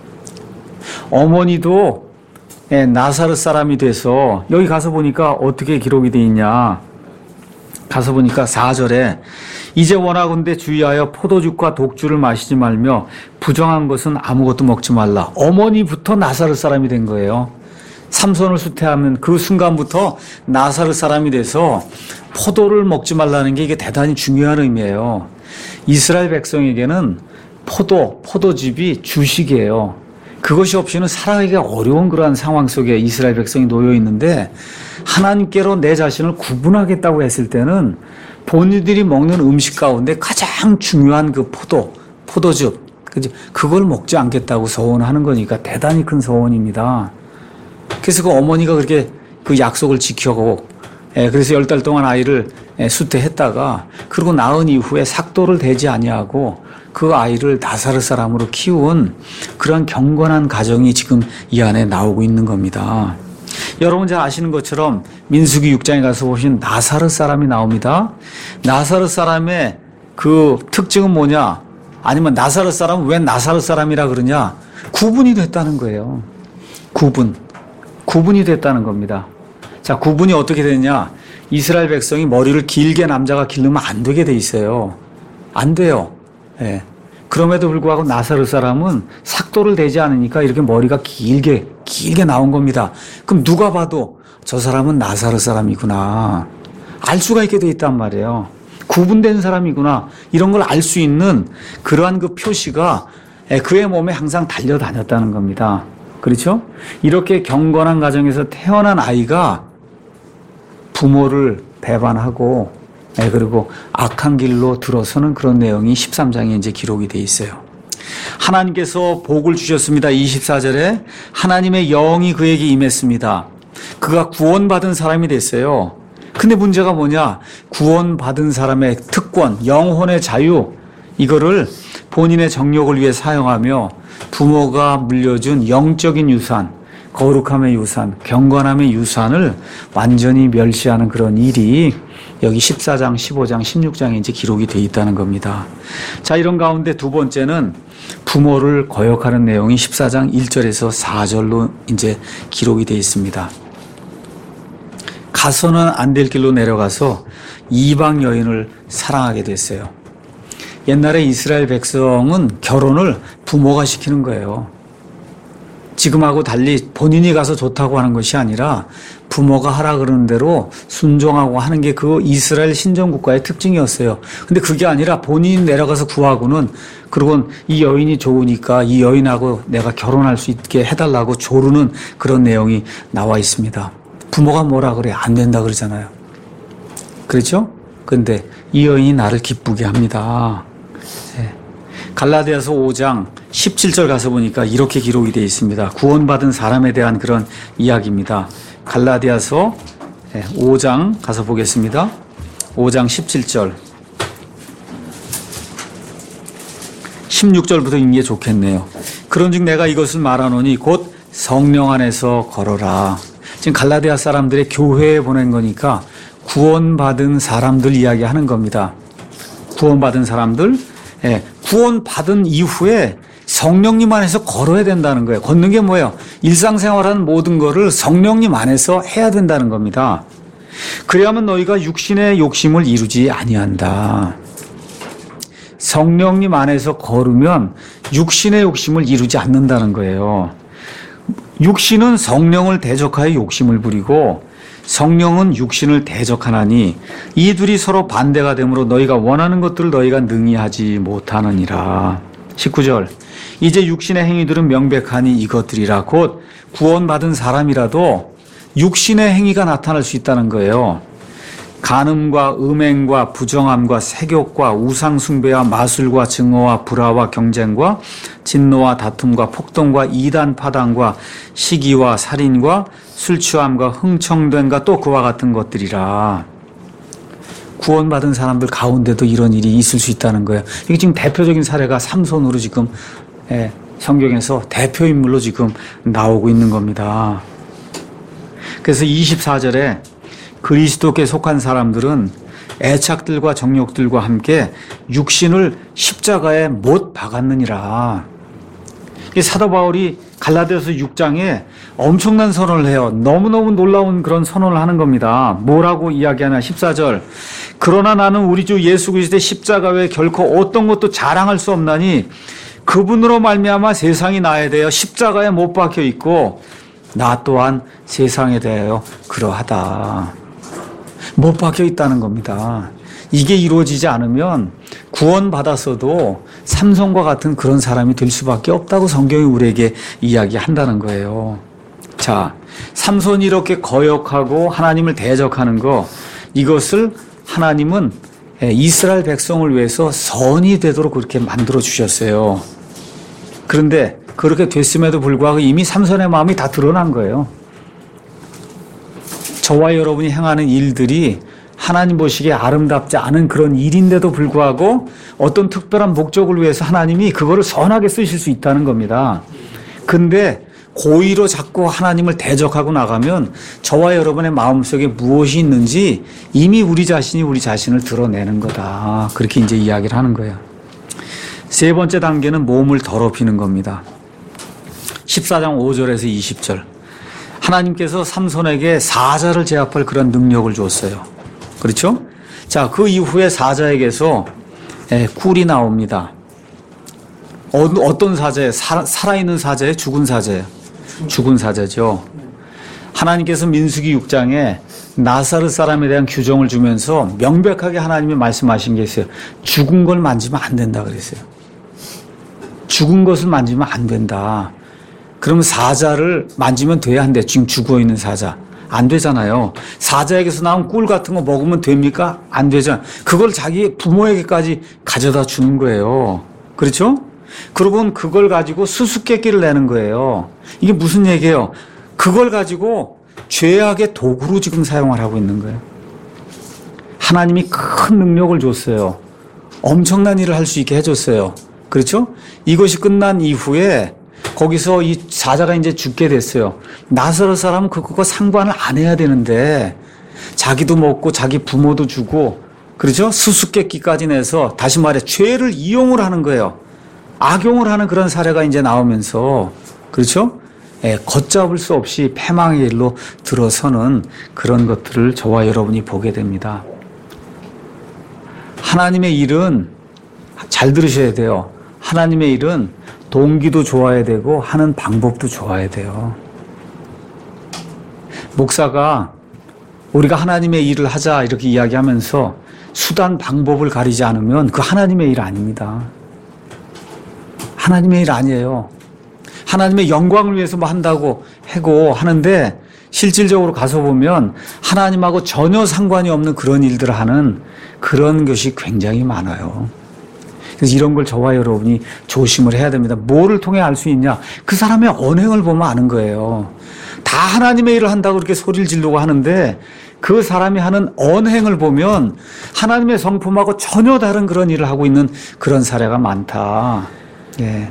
Speaker 1: 어머니도 나사렛 사람이 돼서 여기 가서 보니까 어떻게 기록이 되어 있냐. 가서 보니까 4절에 이제 원하건대 주의하여 포도주과 독주를 마시지 말며 부정한 것은 아무것도 먹지 말라. 어머니부터 나사렛 사람이 된 거예요. 삼손을 수태하면 그 순간부터 나사렛 사람이 돼서 포도를 먹지 말라는 게 이게 대단히 중요한 의미예요. 이스라엘 백성에게는 포도즙이 주식이에요. 그것이 없이는 살아가기가 어려운 그러한 상황 속에 이스라엘 백성이 놓여 있는데 하나님께로 내 자신을 구분하겠다고 했을 때는 본인들이 먹는 음식 가운데 가장 중요한 그 포도즙, 그걸 먹지 않겠다고 서원하는 거니까 대단히 큰 서원입니다. 그래서 그 어머니가 그렇게 그 약속을 지켜고 그래서 10달 동안 아이를 수태했다가 그리고 낳은 이후에 삭도를 대지 아니하고 그 아이를 나사렛 사람으로 키운 그런 경건한 가정이 지금 이 안에 나오고 있는 겁니다. 여러분 잘 아시는 것처럼 민수기 6장에 가서 보시면 나사렛 사람이 나옵니다. 나사렛 사람의 그 특징은 뭐냐? 아니면 나사렛 사람은 왜 나사렛 사람이라 그러냐? 구분이 됐다는 거예요. 구분이 됐다는 겁니다. 자, 구분이 어떻게 되느냐? 이스라엘 백성이 머리를 길게 남자가 기르면 안 되게 돼 있어요. 안 돼요. 예. 그럼에도 불구하고 나사렛 사람은 삭도를 대지 않으니까 이렇게 머리가 길게 나온 겁니다. 그럼 누가 봐도 저 사람은 나사렛 사람이구나. 알 수가 있게 돼 있단 말이에요. 구분된 사람이구나. 이런 걸 알 수 있는 그러한 그 표시가 그의 몸에 항상 달려다녔다는 겁니다. 그렇죠? 이렇게 경건한 가정에서 태어난 아이가 부모를 배반하고 그리고 악한 길로 들어서는 그런 내용이 13장에 이제 기록이 돼 있어요. 하나님께서 복을 주셨습니다. 24절에 하나님의 영이 그에게 임했습니다. 그가 구원받은 사람이 됐어요. 근데 문제가 뭐냐? 구원받은 사람의 특권, 영혼의 자유, 이거를 본인의 정욕을 위해 사용하며 부모가 물려준 영적인 유산, 거룩함의 유산, 경건함의 유산을 완전히 멸시하는 그런 일이 여기 14장, 15장, 16장에 이제 기록이 되어 있다는 겁니다. 자, 이런 가운데 두 번째는 부모를 거역하는 내용이 14장 1절에서 4절로 이제 기록이 되어 있습니다. 가서는 안 될 길로 내려가서 이방 여인을 사랑하게 됐어요. 옛날에 이스라엘 백성은 결혼을 부모가 시키는 거예요. 지금하고 달리 본인이 가서 좋다고 하는 것이 아니라 부모가 하라 그러는 대로 순종하고 하는 게 그 이스라엘 신정국가의 특징이었어요. 근데 그게 아니라 본인이 내려가서 구하고는 그리고 이 여인이 좋으니까 이 여인하고 내가 결혼할 수 있게 해달라고 조르는 그런 내용이 나와 있습니다. 부모가 뭐라 그래? 안 된다 그러잖아요. 그렇죠? 근데 이 여인이 나를 기쁘게 합니다. 예. 갈라디아서 5장 17절 가서 보니까 이렇게 기록이 되어 있습니다. 구원받은 사람에 대한 그런 이야기입니다. 갈라디아서 5장 가서 보겠습니다. 5장 17절 16절부터 읽는 게 좋겠네요. 그런즉 내가 이것을 말하노니 곧 성령 안에서 걸어라. 지금 갈라디아 사람들의 교회에 보낸 거니까 구원받은 사람들 이야기하는 겁니다. 구원받은 사람들, 구원받은 이후에 성령님 안에서 걸어야 된다는 거예요. 걷는 게 뭐예요? 일상생활하는 모든 거를 성령님 안에서 해야 된다는 겁니다. 그래야만 너희가 육신의 욕심을 이루지 아니한다. 성령님 안에서 걸으면 육신의 욕심을 이루지 않는다는 거예요. 육신은 성령을 대적하여 욕심을 부리고 성령은 육신을 대적하나니 이 둘이 서로 반대가 되므로 너희가 원하는 것들을 너희가 능히 하지 못하느니라. 19절 이제 육신의 행위들은 명백하니 이것들이라. 곧 구원받은 사람이라도 육신의 행위가 나타날 수 있다는 거예요. 간음과 음행과 부정함과 색욕과 우상숭배와 마술과 증오와 불화와 경쟁과 진노와 다툼과 폭동과 이단 파당과 시기와 살인과 술취함과 흥청됨과 또 그와 같은 것들이라. 구원받은 사람들 가운데도 이런 일이 있을 수 있다는 거예요. 이게 지금 대표적인 사례가 삼손으로 지금 성경에서 대표 인물로 지금 나오고 있는 겁니다. 그래서 24절에 그리스도께 속한 사람들은 애착들과 정욕들과 함께 육신을 십자가에 못 박았느니라. 사도 바울이 갈라디아서 6장에 엄청난 선언을 해요. 너무너무 놀라운 그런 선언을 하는 겁니다. 뭐라고 이야기하나 14절 그러나 나는 우리 주 예수 그리스도의 십자가 외에 결코 어떤 것도 자랑할 수 없나니 그분으로 말미암아 세상이 나에 대하여 십자가에 못 박혀 있고 나 또한 세상에 대하여 그러하다. 못 박혀 있다는 겁니다. 이게 이루어지지 않으면 구원받았어도 삼손과 같은 그런 사람이 될 수밖에 없다고 성경이 우리에게 이야기한다는 거예요. 자, 삼손이 이렇게 거역하고 하나님을 대적하는 거, 이것을 하나님은 이스라엘 백성을 위해서 선이 되도록 그렇게 만들어 주셨어요. 그런데 그렇게 됐음에도 불구하고 이미 삼손의 마음이 다 드러난 거예요. 저와 여러분이 행하는 일들이 하나님 보시기에 아름답지 않은 그런 일인데도 불구하고 어떤 특별한 목적을 위해서 하나님이 그거를 선하게 쓰실 수 있다는 겁니다. 근데 고의로 자꾸 하나님을 대적하고 나가면 저와 여러분의 마음속에 무엇이 있는지 이미 우리 자신이 우리 자신을 드러내는 거다. 그렇게 이제 이야기를 하는 거예요. 세 번째 단계는 몸을 더럽히는 겁니다. 14장 5절에서 20절. 하나님께서 삼손에게 사자를 제압할 그런 능력을 줬어요. 그렇죠? 자, 그 이후에 사자에게서 꿀이 나옵니다. 어떤 사자예요? 살아있는 사자예요? 죽은 사자예요? 죽은 사자죠. 하나님께서 민수기 6장에 나사렛 사람에 대한 규정을 주면서 명백하게 하나님이 말씀하신 게 있어요. 죽은 걸 만지면 안 된다 그랬어요. 죽은 것을 만지면 안 된다. 그러면 사자를 만지면 돼야 한대. 지금 죽어있는 사자. 안 되잖아요. 사자에게서 나온 꿀 같은 거 먹으면 됩니까? 안 되잖아요. 그걸 자기 부모에게까지 가져다 주는 거예요. 그렇죠? 그러고는 그걸 가지고 수수께끼를 내는 거예요. 이게 무슨 얘기예요? 그걸 가지고 죄악의 도구로 지금 사용을 하고 있는 거예요. 하나님이 큰 능력을 줬어요. 엄청난 일을 할 수 있게 해줬어요. 그렇죠? 이것이 끝난 이후에 거기서 이 사자가 이제 죽게 됐어요. 나사렛 사람은 그거 상관을 안 해야 되는데 자기도 먹고 자기 부모도 주고 그렇죠? 수수께끼까지 내서 다시 말해 죄를 이용을 하는 거예요. 악용을 하는 그런 사례가 이제 나오면서 그렇죠? 걷잡을 수 없이 패망의 일로 들어서는 그런 것들을 저와 여러분이 보게 됩니다. 하나님의 일은 잘 들으셔야 돼요. 하나님의 일은 동기도 좋아야 되고 하는 방법도 좋아야 돼요. 목사가 우리가 하나님의 일을 하자 이렇게 이야기하면서 수단 방법을 가리지 않으면 그 하나님의 일 아닙니다. 하나님의 일 아니에요. 하나님의 영광을 위해서 뭐 한다고 하고 하는데 실질적으로 가서 보면 하나님하고 전혀 상관이 없는 그런 일들을 하는 그런 것이 굉장히 많아요. 그래서 이런 걸 저와 여러분이 조심을 해야 됩니다. 뭐를 통해 알 수 있냐? 그 사람의 언행을 보면 아는 거예요. 다 하나님의 일을 한다고 그렇게 소리를 지르고 하는데 그 사람이 하는 언행을 보면 하나님의 성품하고 전혀 다른 그런 일을 하고 있는 그런 사례가 많다. 예.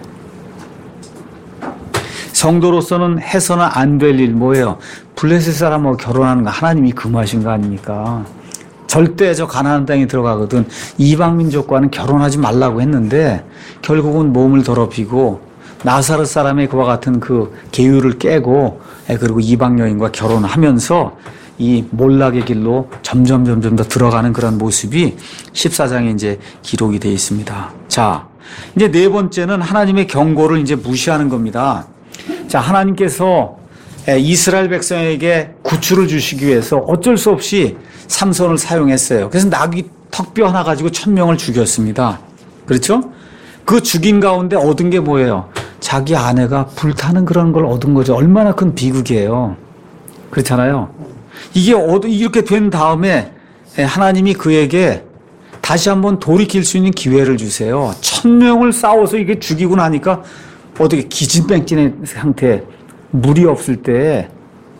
Speaker 1: 성도로서는 해서는 안 될 일 뭐예요? 블레셋 사람하고 결혼하는 거 하나님이 금하신 거 아닙니까? 절대 저 가나안 땅에 들어가거든 이방 민족과는 결혼하지 말라고 했는데 결국은 몸을 더럽히고 나사렛 사람의 그와 같은 그 계율을 깨고 그리고 이방 여인과 결혼하면서 이 몰락의 길로 점점 더 들어가는 그런 모습이 14장에 이제 기록이 되어 있습니다. 자, 이제 네 번째는 하나님의 경고를 이제 무시하는 겁니다. 자, 하나님께서 이스라엘 백성에게 구출을 주시기 위해서 어쩔 수 없이 삼손을 사용했어요. 그래서 나귀 턱뼈 하나 가지고 1000명을 죽였습니다. 그렇죠? 그 죽인 가운데 얻은 게 뭐예요? 자기 아내가 불타는 그런 걸 얻은 거죠. 얼마나 큰 비극이에요. 그렇잖아요. 이게 이렇게 된 다음에 하나님이 그에게 다시 한번 돌이킬 수 있는 기회를 주세요. 1000명을 싸워서 이게 죽이고 나니까 어떻게 기진맥진의 상태, 물이 없을 때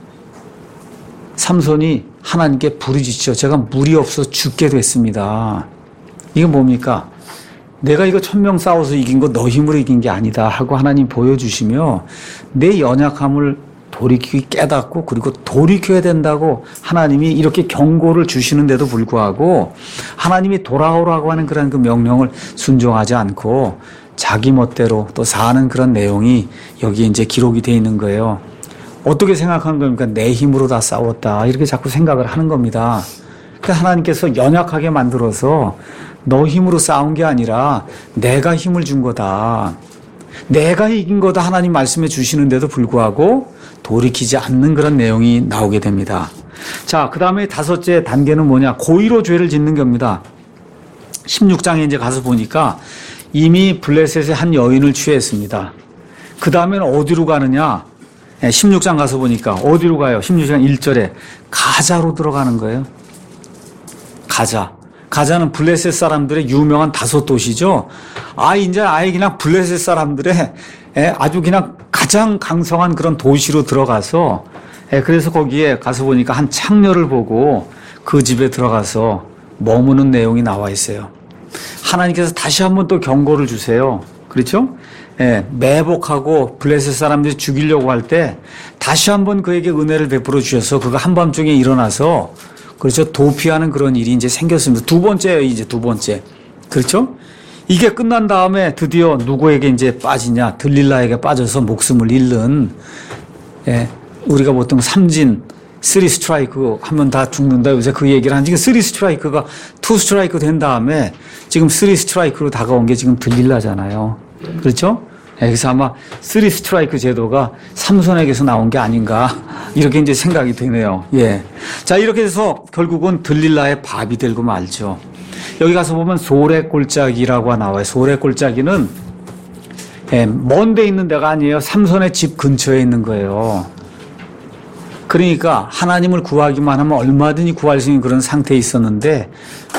Speaker 1: 삼손이 하나님께 부르짖죠. 제가 물이 없어서 죽게 됐습니다. 이게 뭡니까? 내가 이거 1000명 싸워서 이긴 거 너 힘으로 이긴 게 아니다 하고 하나님 보여주시며 내 연약함을 돌이키기 깨닫고 그리고 돌이켜야 된다고 하나님이 이렇게 경고를 주시는데도 불구하고 하나님이 돌아오라고 하는 그런 그 명령을 순종하지 않고 자기 멋대로 또 사는 그런 내용이 여기에 이제 기록이 되어 있는 거예요. 어떻게 생각하는 겁니까? 내 힘으로 다 싸웠다. 이렇게 자꾸 생각을 하는 겁니다. 그러니까 하나님께서 연약하게 만들어서 너 힘으로 싸운 게 아니라 내가 힘을 준 거다. 내가 이긴 거다. 하나님 말씀해 주시는데도 불구하고 돌이키지 않는 그런 내용이 나오게 됩니다. 자, 그 다음에 다섯째 단계는 뭐냐? 고의로 죄를 짓는 겁니다. 16장에 이제 가서 보니까 이미 블레셋의 한 여인을 취했습니다. 그 다음에는 어디로 가느냐? 16장 가서 보니까 어디로 가요? 16장 1절에 가자로 들어가는 거예요. 가자. 가자는 블레셋 사람들의 유명한 5도시죠. 이제 아예 그냥 블레셋 사람들의 아주 그냥 가장 강성한 그런 도시로 들어가서 그래서 거기에 가서 보니까 한 창녀를 보고 그 집에 들어가서 머무는 내용이 나와 있어요. 하나님께서 다시 한번 또 경고를 주세요. 그렇죠? 매복하고 블레셋 사람들이 죽이려고 할 때 다시 한번 그에게 은혜를 베풀어 주셔서 그가 한밤중에 일어나서 그렇죠. 도피하는 그런 일이 이제 생겼습니다. 두 번째예요, 이제 두 번째. 그렇죠? 이게 끝난 다음에 드디어 누구에게 이제 빠지냐? 들릴라에게 빠져서 목숨을 잃는, 우리가 보통 삼진, 3스트라이크 하면 다 죽는다. 요새 그 얘기를 하는 지금 3스트라이크가 2스트라이크 된 다음에 지금 3스트라이크로 다가온 게 지금 들릴라잖아요. 그렇죠? 그래서 아마 3스트라이크 제도가 삼손에게서 나온 게 아닌가 이렇게 이제 생각이 되네요. 예. 자, 이렇게 해서 결국은 들릴라의 밥이 되고 말죠. 여기 가서 보면 소래골짜기라고 나와요. 소래골짜기는 먼 데 있는 데가 아니에요. 삼손의 집 근처에 있는 거예요. 그러니까 하나님을 구하기만 하면 얼마든지 구할 수 있는 그런 상태에 있었는데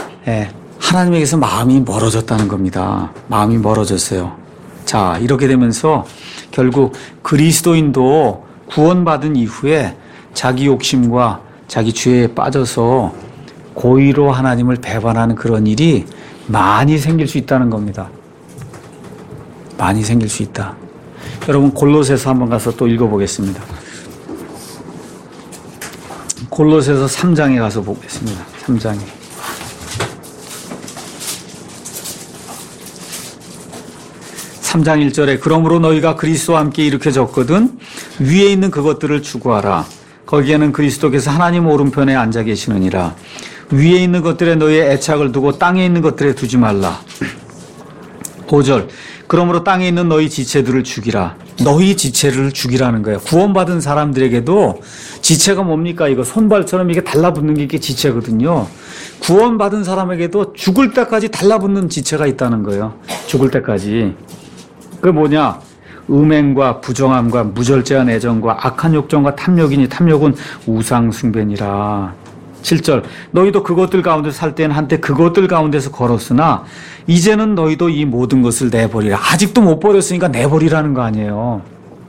Speaker 1: 하나님에게서 마음이 멀어졌다는 겁니다. 마음이 멀어졌어요. 자, 이렇게 되면서 결국 그리스도인도 구원받은 이후에 자기 욕심과 자기 죄에 빠져서 고의로 하나님을 배반하는 그런 일이 많이 생길 수 있다는 겁니다. 많이 생길 수 있다. 여러분 골로새서 한번 가서 또 읽어보겠습니다. 골로새서 3장에 가서 보겠습니다. 3장에. 3장 1절에 그러므로 너희가 그리스도와 함께 일으켜졌거든 위에 있는 그것들을 추구하라. 거기에는 그리스도께서 하나님 오른편에 앉아 계시느니라. 위에 있는 것들에 너희의 애착을 두고 땅에 있는 것들에 두지 말라. 5절 그러므로 땅에 있는 너희 지체들을 죽이라. 너희 지체를 죽이라는 거예요. 구원받은 사람들에게도 지체가 뭡니까? 이거 손발처럼 이게 달라붙는 게 이게 지체거든요. 구원받은 사람에게도 죽을 때까지 달라붙는 지체가 있다는 거예요. 죽을 때까지. 그게 뭐냐? 음행과 부정함과 무절제한 애정과 악한 욕정과 탐욕이니 탐욕은 우상 숭배니라. 7절. 너희도 그것들 가운데 살 때는 한때 그것들 가운데서 걸었으나 이제는 너희도 이 모든 것을 내버리라. 아직도 못 버렸으니까 내버리라는 거 아니에요.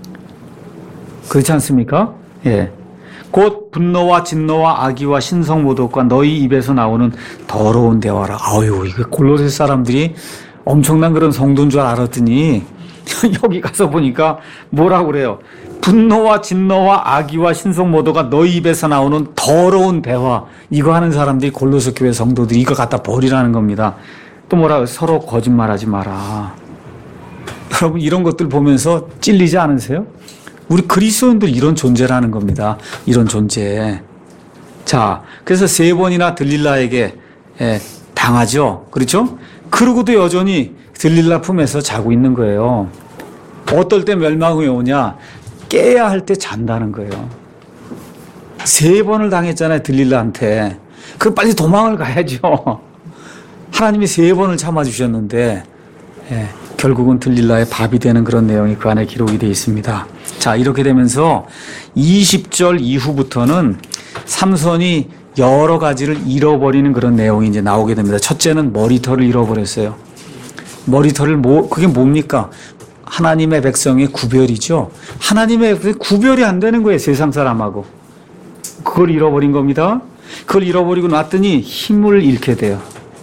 Speaker 1: 그렇지 않습니까? 예. 곧 분노와 진노와 악의와 신성모독과 너희 입에서 나오는 더러운 대화라. 아유, 이거 골로새 사람들이 엄청난 그런 성도인 줄 알았더니 여기 가서 보니까 뭐라고 그래요? 분노와 진노와 악의와 신성모독가 너희 입에서 나오는 더러운 대화. 이거 하는 사람들이 골로새 교회 성도들이 이거 갖다 버리라는 겁니다. 또 뭐라고 서로 거짓말하지 마라. 여러분 이런 것들 보면서 찔리지 않으세요? 우리 그리스도인들 이런 존재라는 겁니다. 이런 존재. 자, 그래서 3번이나 들릴라에게 당하죠. 그렇죠? 그러고도 여전히 들릴라 품에서 자고 있는 거예요. 어떨 때 멸망이 오냐? 깨야 할 때 잔다는 거예요. 3번을 당했잖아요. 들릴라한테. 그럼 빨리 도망을 가야죠. 하나님이 3번을 참아주셨는데 결국은 들릴라의 밥이 되는 그런 내용이 그 안에 기록이 되어 있습니다. 자, 이렇게 되면서 20절 이후부터는 삼손이 여러 가지를 잃어버리는 그런 내용이 이제 나오게 됩니다. 첫째는 머리털을 잃어버렸어요. 머리털을 그게 뭡니까? 하나님의 백성의 구별이죠. 하나님의 백성이 구별이 안 되는 거예요. 세상 사람하고. 그걸 잃어버린 겁니다. 그걸 잃어버리고 놨더니 힘을 잃게 돼요.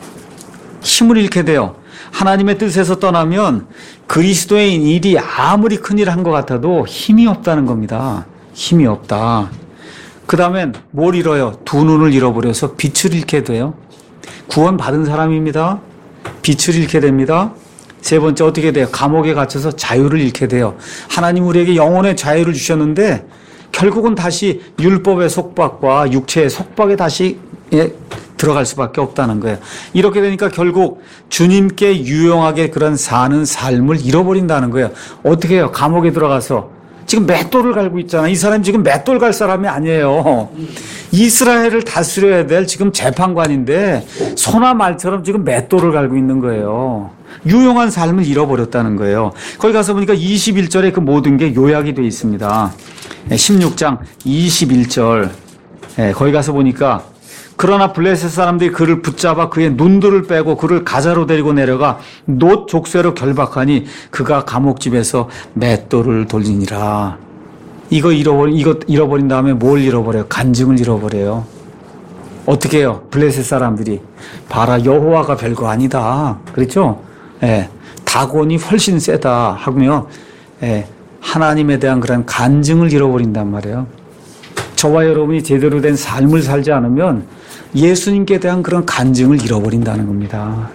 Speaker 1: 힘을 잃게 돼요. 하나님의 뜻에서 떠나면 그리스도의 일이 아무리 큰일 한 것 같아도 힘이 없다는 겁니다. 힘이 없다. 그 다음엔 뭘 잃어요? 2눈을 잃어버려서 빛을 잃게 돼요. 구원 받은 사람입니다. 빛을 잃게 됩니다. 3번째 어떻게 돼요? 감옥에 갇혀서 자유를 잃게 돼요. 하나님 우리에게 영혼의 자유를 주셨는데 결국은 다시 율법의 속박과 육체의 속박에 다시 들어갈 수밖에 없다는 거예요. 이렇게 되니까 결국 주님께 유용하게 그런 사는 삶을 잃어버린다는 거예요. 어떻게 해요? 감옥에 들어가서 지금 맷돌을 갈고 있잖아. 이 사람이 지금 맷돌 갈 사람이 아니에요. 이스라엘을 다스려야 될 지금 재판관인데 소나 말처럼 지금 맷돌을 갈고 있는 거예요. 유용한 삶을 잃어버렸다는 거예요. 거기 가서 보니까 21절에 그 모든 게 요약이 되어 있습니다. 16장 21절. 거기 가서 보니까 그러나 블레셋 사람들이 그를 붙잡아 그의 눈들을 빼고 그를 가자로 데리고 내려가 놋 족쇄로 결박하니 그가 감옥집에서 맷돌을 돌리니라. 이거 잃어버린 다음에 뭘 잃어버려요? 간증을 잃어버려요. 어떻게 해요? 블레셋 사람들이 봐라 여호와가 별거 아니다. 그렇죠? 다곤이 훨씬 세다 하며 하나님에 대한 그런 간증을 잃어버린단 말이에요. 저와 여러분이 제대로 된 삶을 살지 않으면 예수님께 대한 그런 간증을 잃어버린다는 겁니다.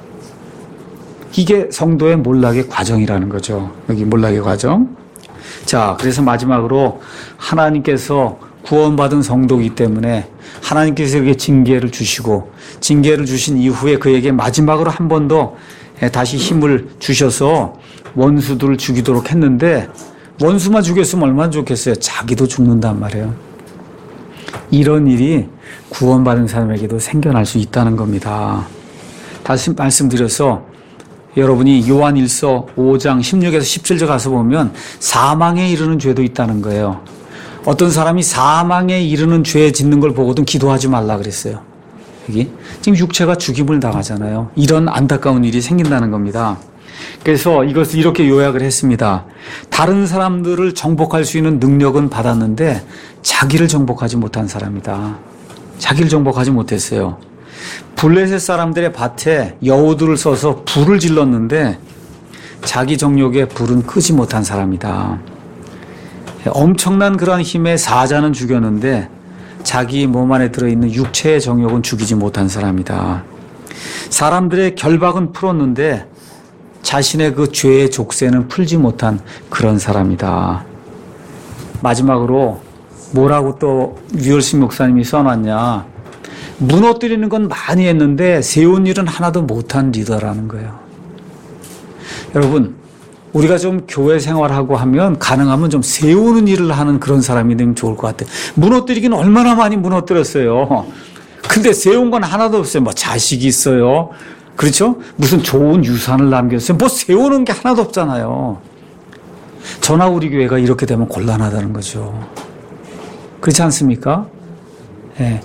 Speaker 1: 이게 성도의 몰락의 과정이라는 거죠. 여기 몰락의 과정. 자, 그래서 마지막으로 하나님께서 구원받은 성도이기 때문에 하나님께서 이렇게 징계를 주시고 징계를 주신 이후에 그에게 마지막으로 한 번 더 다시 힘을 주셔서 원수들을 죽이도록 했는데 원수만 죽였으면 얼마나 좋겠어요. 자기도 죽는단 말이에요. 이런 일이 구원받은 사람에게도 생겨날 수 있다는 겁니다. 다시 말씀드려서 여러분이 요한일서 5장 16에서 17절 가서 보면 사망에 이르는 죄도 있다는 거예요. 어떤 사람이 사망에 이르는 죄 짓는 걸 보고도 기도하지 말라 그랬어요. 여기 지금 육체가 죽임을 당하잖아요. 이런 안타까운 일이 생긴다는 겁니다. 그래서 이것을 이렇게 요약을 했습니다. 다른 사람들을 정복할 수 있는 능력은 받았는데 자기를 정복하지 못한 사람이다. 자기를 정복하지 못했어요. 블레셋 사람들의 밭에 여우들을 써서 불을 질렀는데 자기 정욕에 불은 끄지 못한 사람이다. 엄청난 그러한 힘의 사자는 죽였는데 자기 몸 안에 들어있는 육체의 정욕은 죽이지 못한 사람이다. 사람들의 결박은 풀었는데 자신의 그 죄의 족쇄는 풀지 못한 그런 사람이다. 마지막으로 뭐라고 또 류얼식 목사님이 써놨냐. 무너뜨리는 건 많이 했는데 세운 일은 하나도 못한 리더라는 거예요. 여러분, 우리가 좀 교회 생활하고 하면 가능하면 좀 세우는 일을 하는 그런 사람이 되면 좋을 것 같아요. 무너뜨리기는 얼마나 많이 무너뜨렸어요. 근데 세운 건 하나도 없어요. 뭐 자식이 있어요. 그렇죠? 무슨 좋은 유산을 남겼어요. 뭐 세우는 게 하나도 없잖아요. 저나 우리 교회가 이렇게 되면 곤란하다는 거죠. 그렇지 않습니까? 예.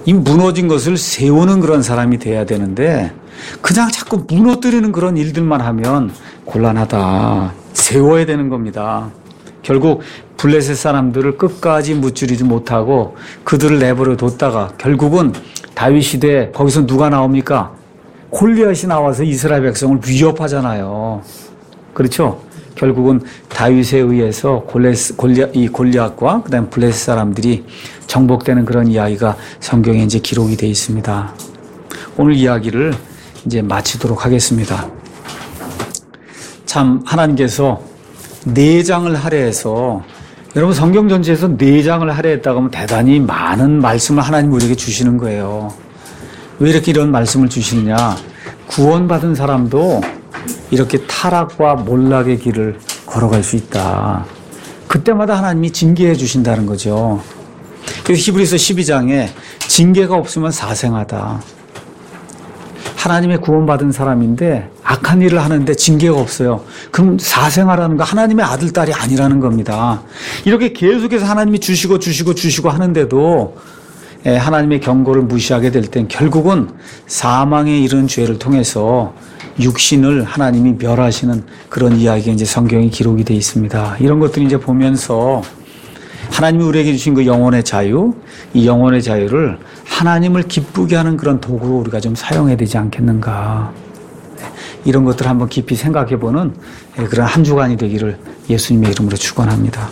Speaker 1: 이 무너진 것을 세우는 그런 사람이 돼야 되는데 그냥 자꾸 무너뜨리는 그런 일들만 하면 곤란하다. 세워야 되는 겁니다. 결국 블레셋 사람들을 끝까지 무찌르지 못하고 그들을 내버려 뒀다가 결국은 다윗 시대에 거기서 누가 나옵니까? 골리앗이 나와서 이스라엘 백성을 위협하잖아요. 그렇죠? 결국은 다윗에 의해서 골리앗과 그다음 블레셋 사람들이 정복되는 그런 이야기가 성경에 이제 기록이 되어 있습니다. 오늘 이야기를 이제 마치도록 하겠습니다. 참 하나님께서 내장을 하려 해서 여러분 성경 전체에서 내장을 하려 했다고 하면 대단히 많은 말씀을 하나님 우리에게 주시는 거예요. 왜 이렇게 이런 말씀을 주시느냐? 구원받은 사람도 이렇게 타락과 몰락의 길을 걸어갈 수 있다. 그때마다 하나님이 징계해 주신다는 거죠. 그래서 히브리서 12장에 징계가 없으면 사생하다. 하나님의 구원받은 사람인데 악한 일을 하는데 징계가 없어요. 그럼 사생하라는 거 하나님의 아들, 딸이 아니라는 겁니다. 이렇게 계속해서 하나님이 주시고 하는데도 하나님의 경고를 무시하게 될 땐 결국은 사망에 이르는 죄를 통해서 육신을 하나님이 멸하시는 그런 이야기가 이제 성경에 기록이 되어 있습니다. 이런 것들을 이제 보면서 하나님이 우리에게 주신 그 영혼의 자유, 이 영혼의 자유를 하나님을 기쁘게 하는 그런 도구로 우리가 좀 사용해야 되지 않겠는가. 이런 것들을 한번 깊이 생각해 보는 그런 한 주간이 되기를 예수님의 이름으로 축원합니다.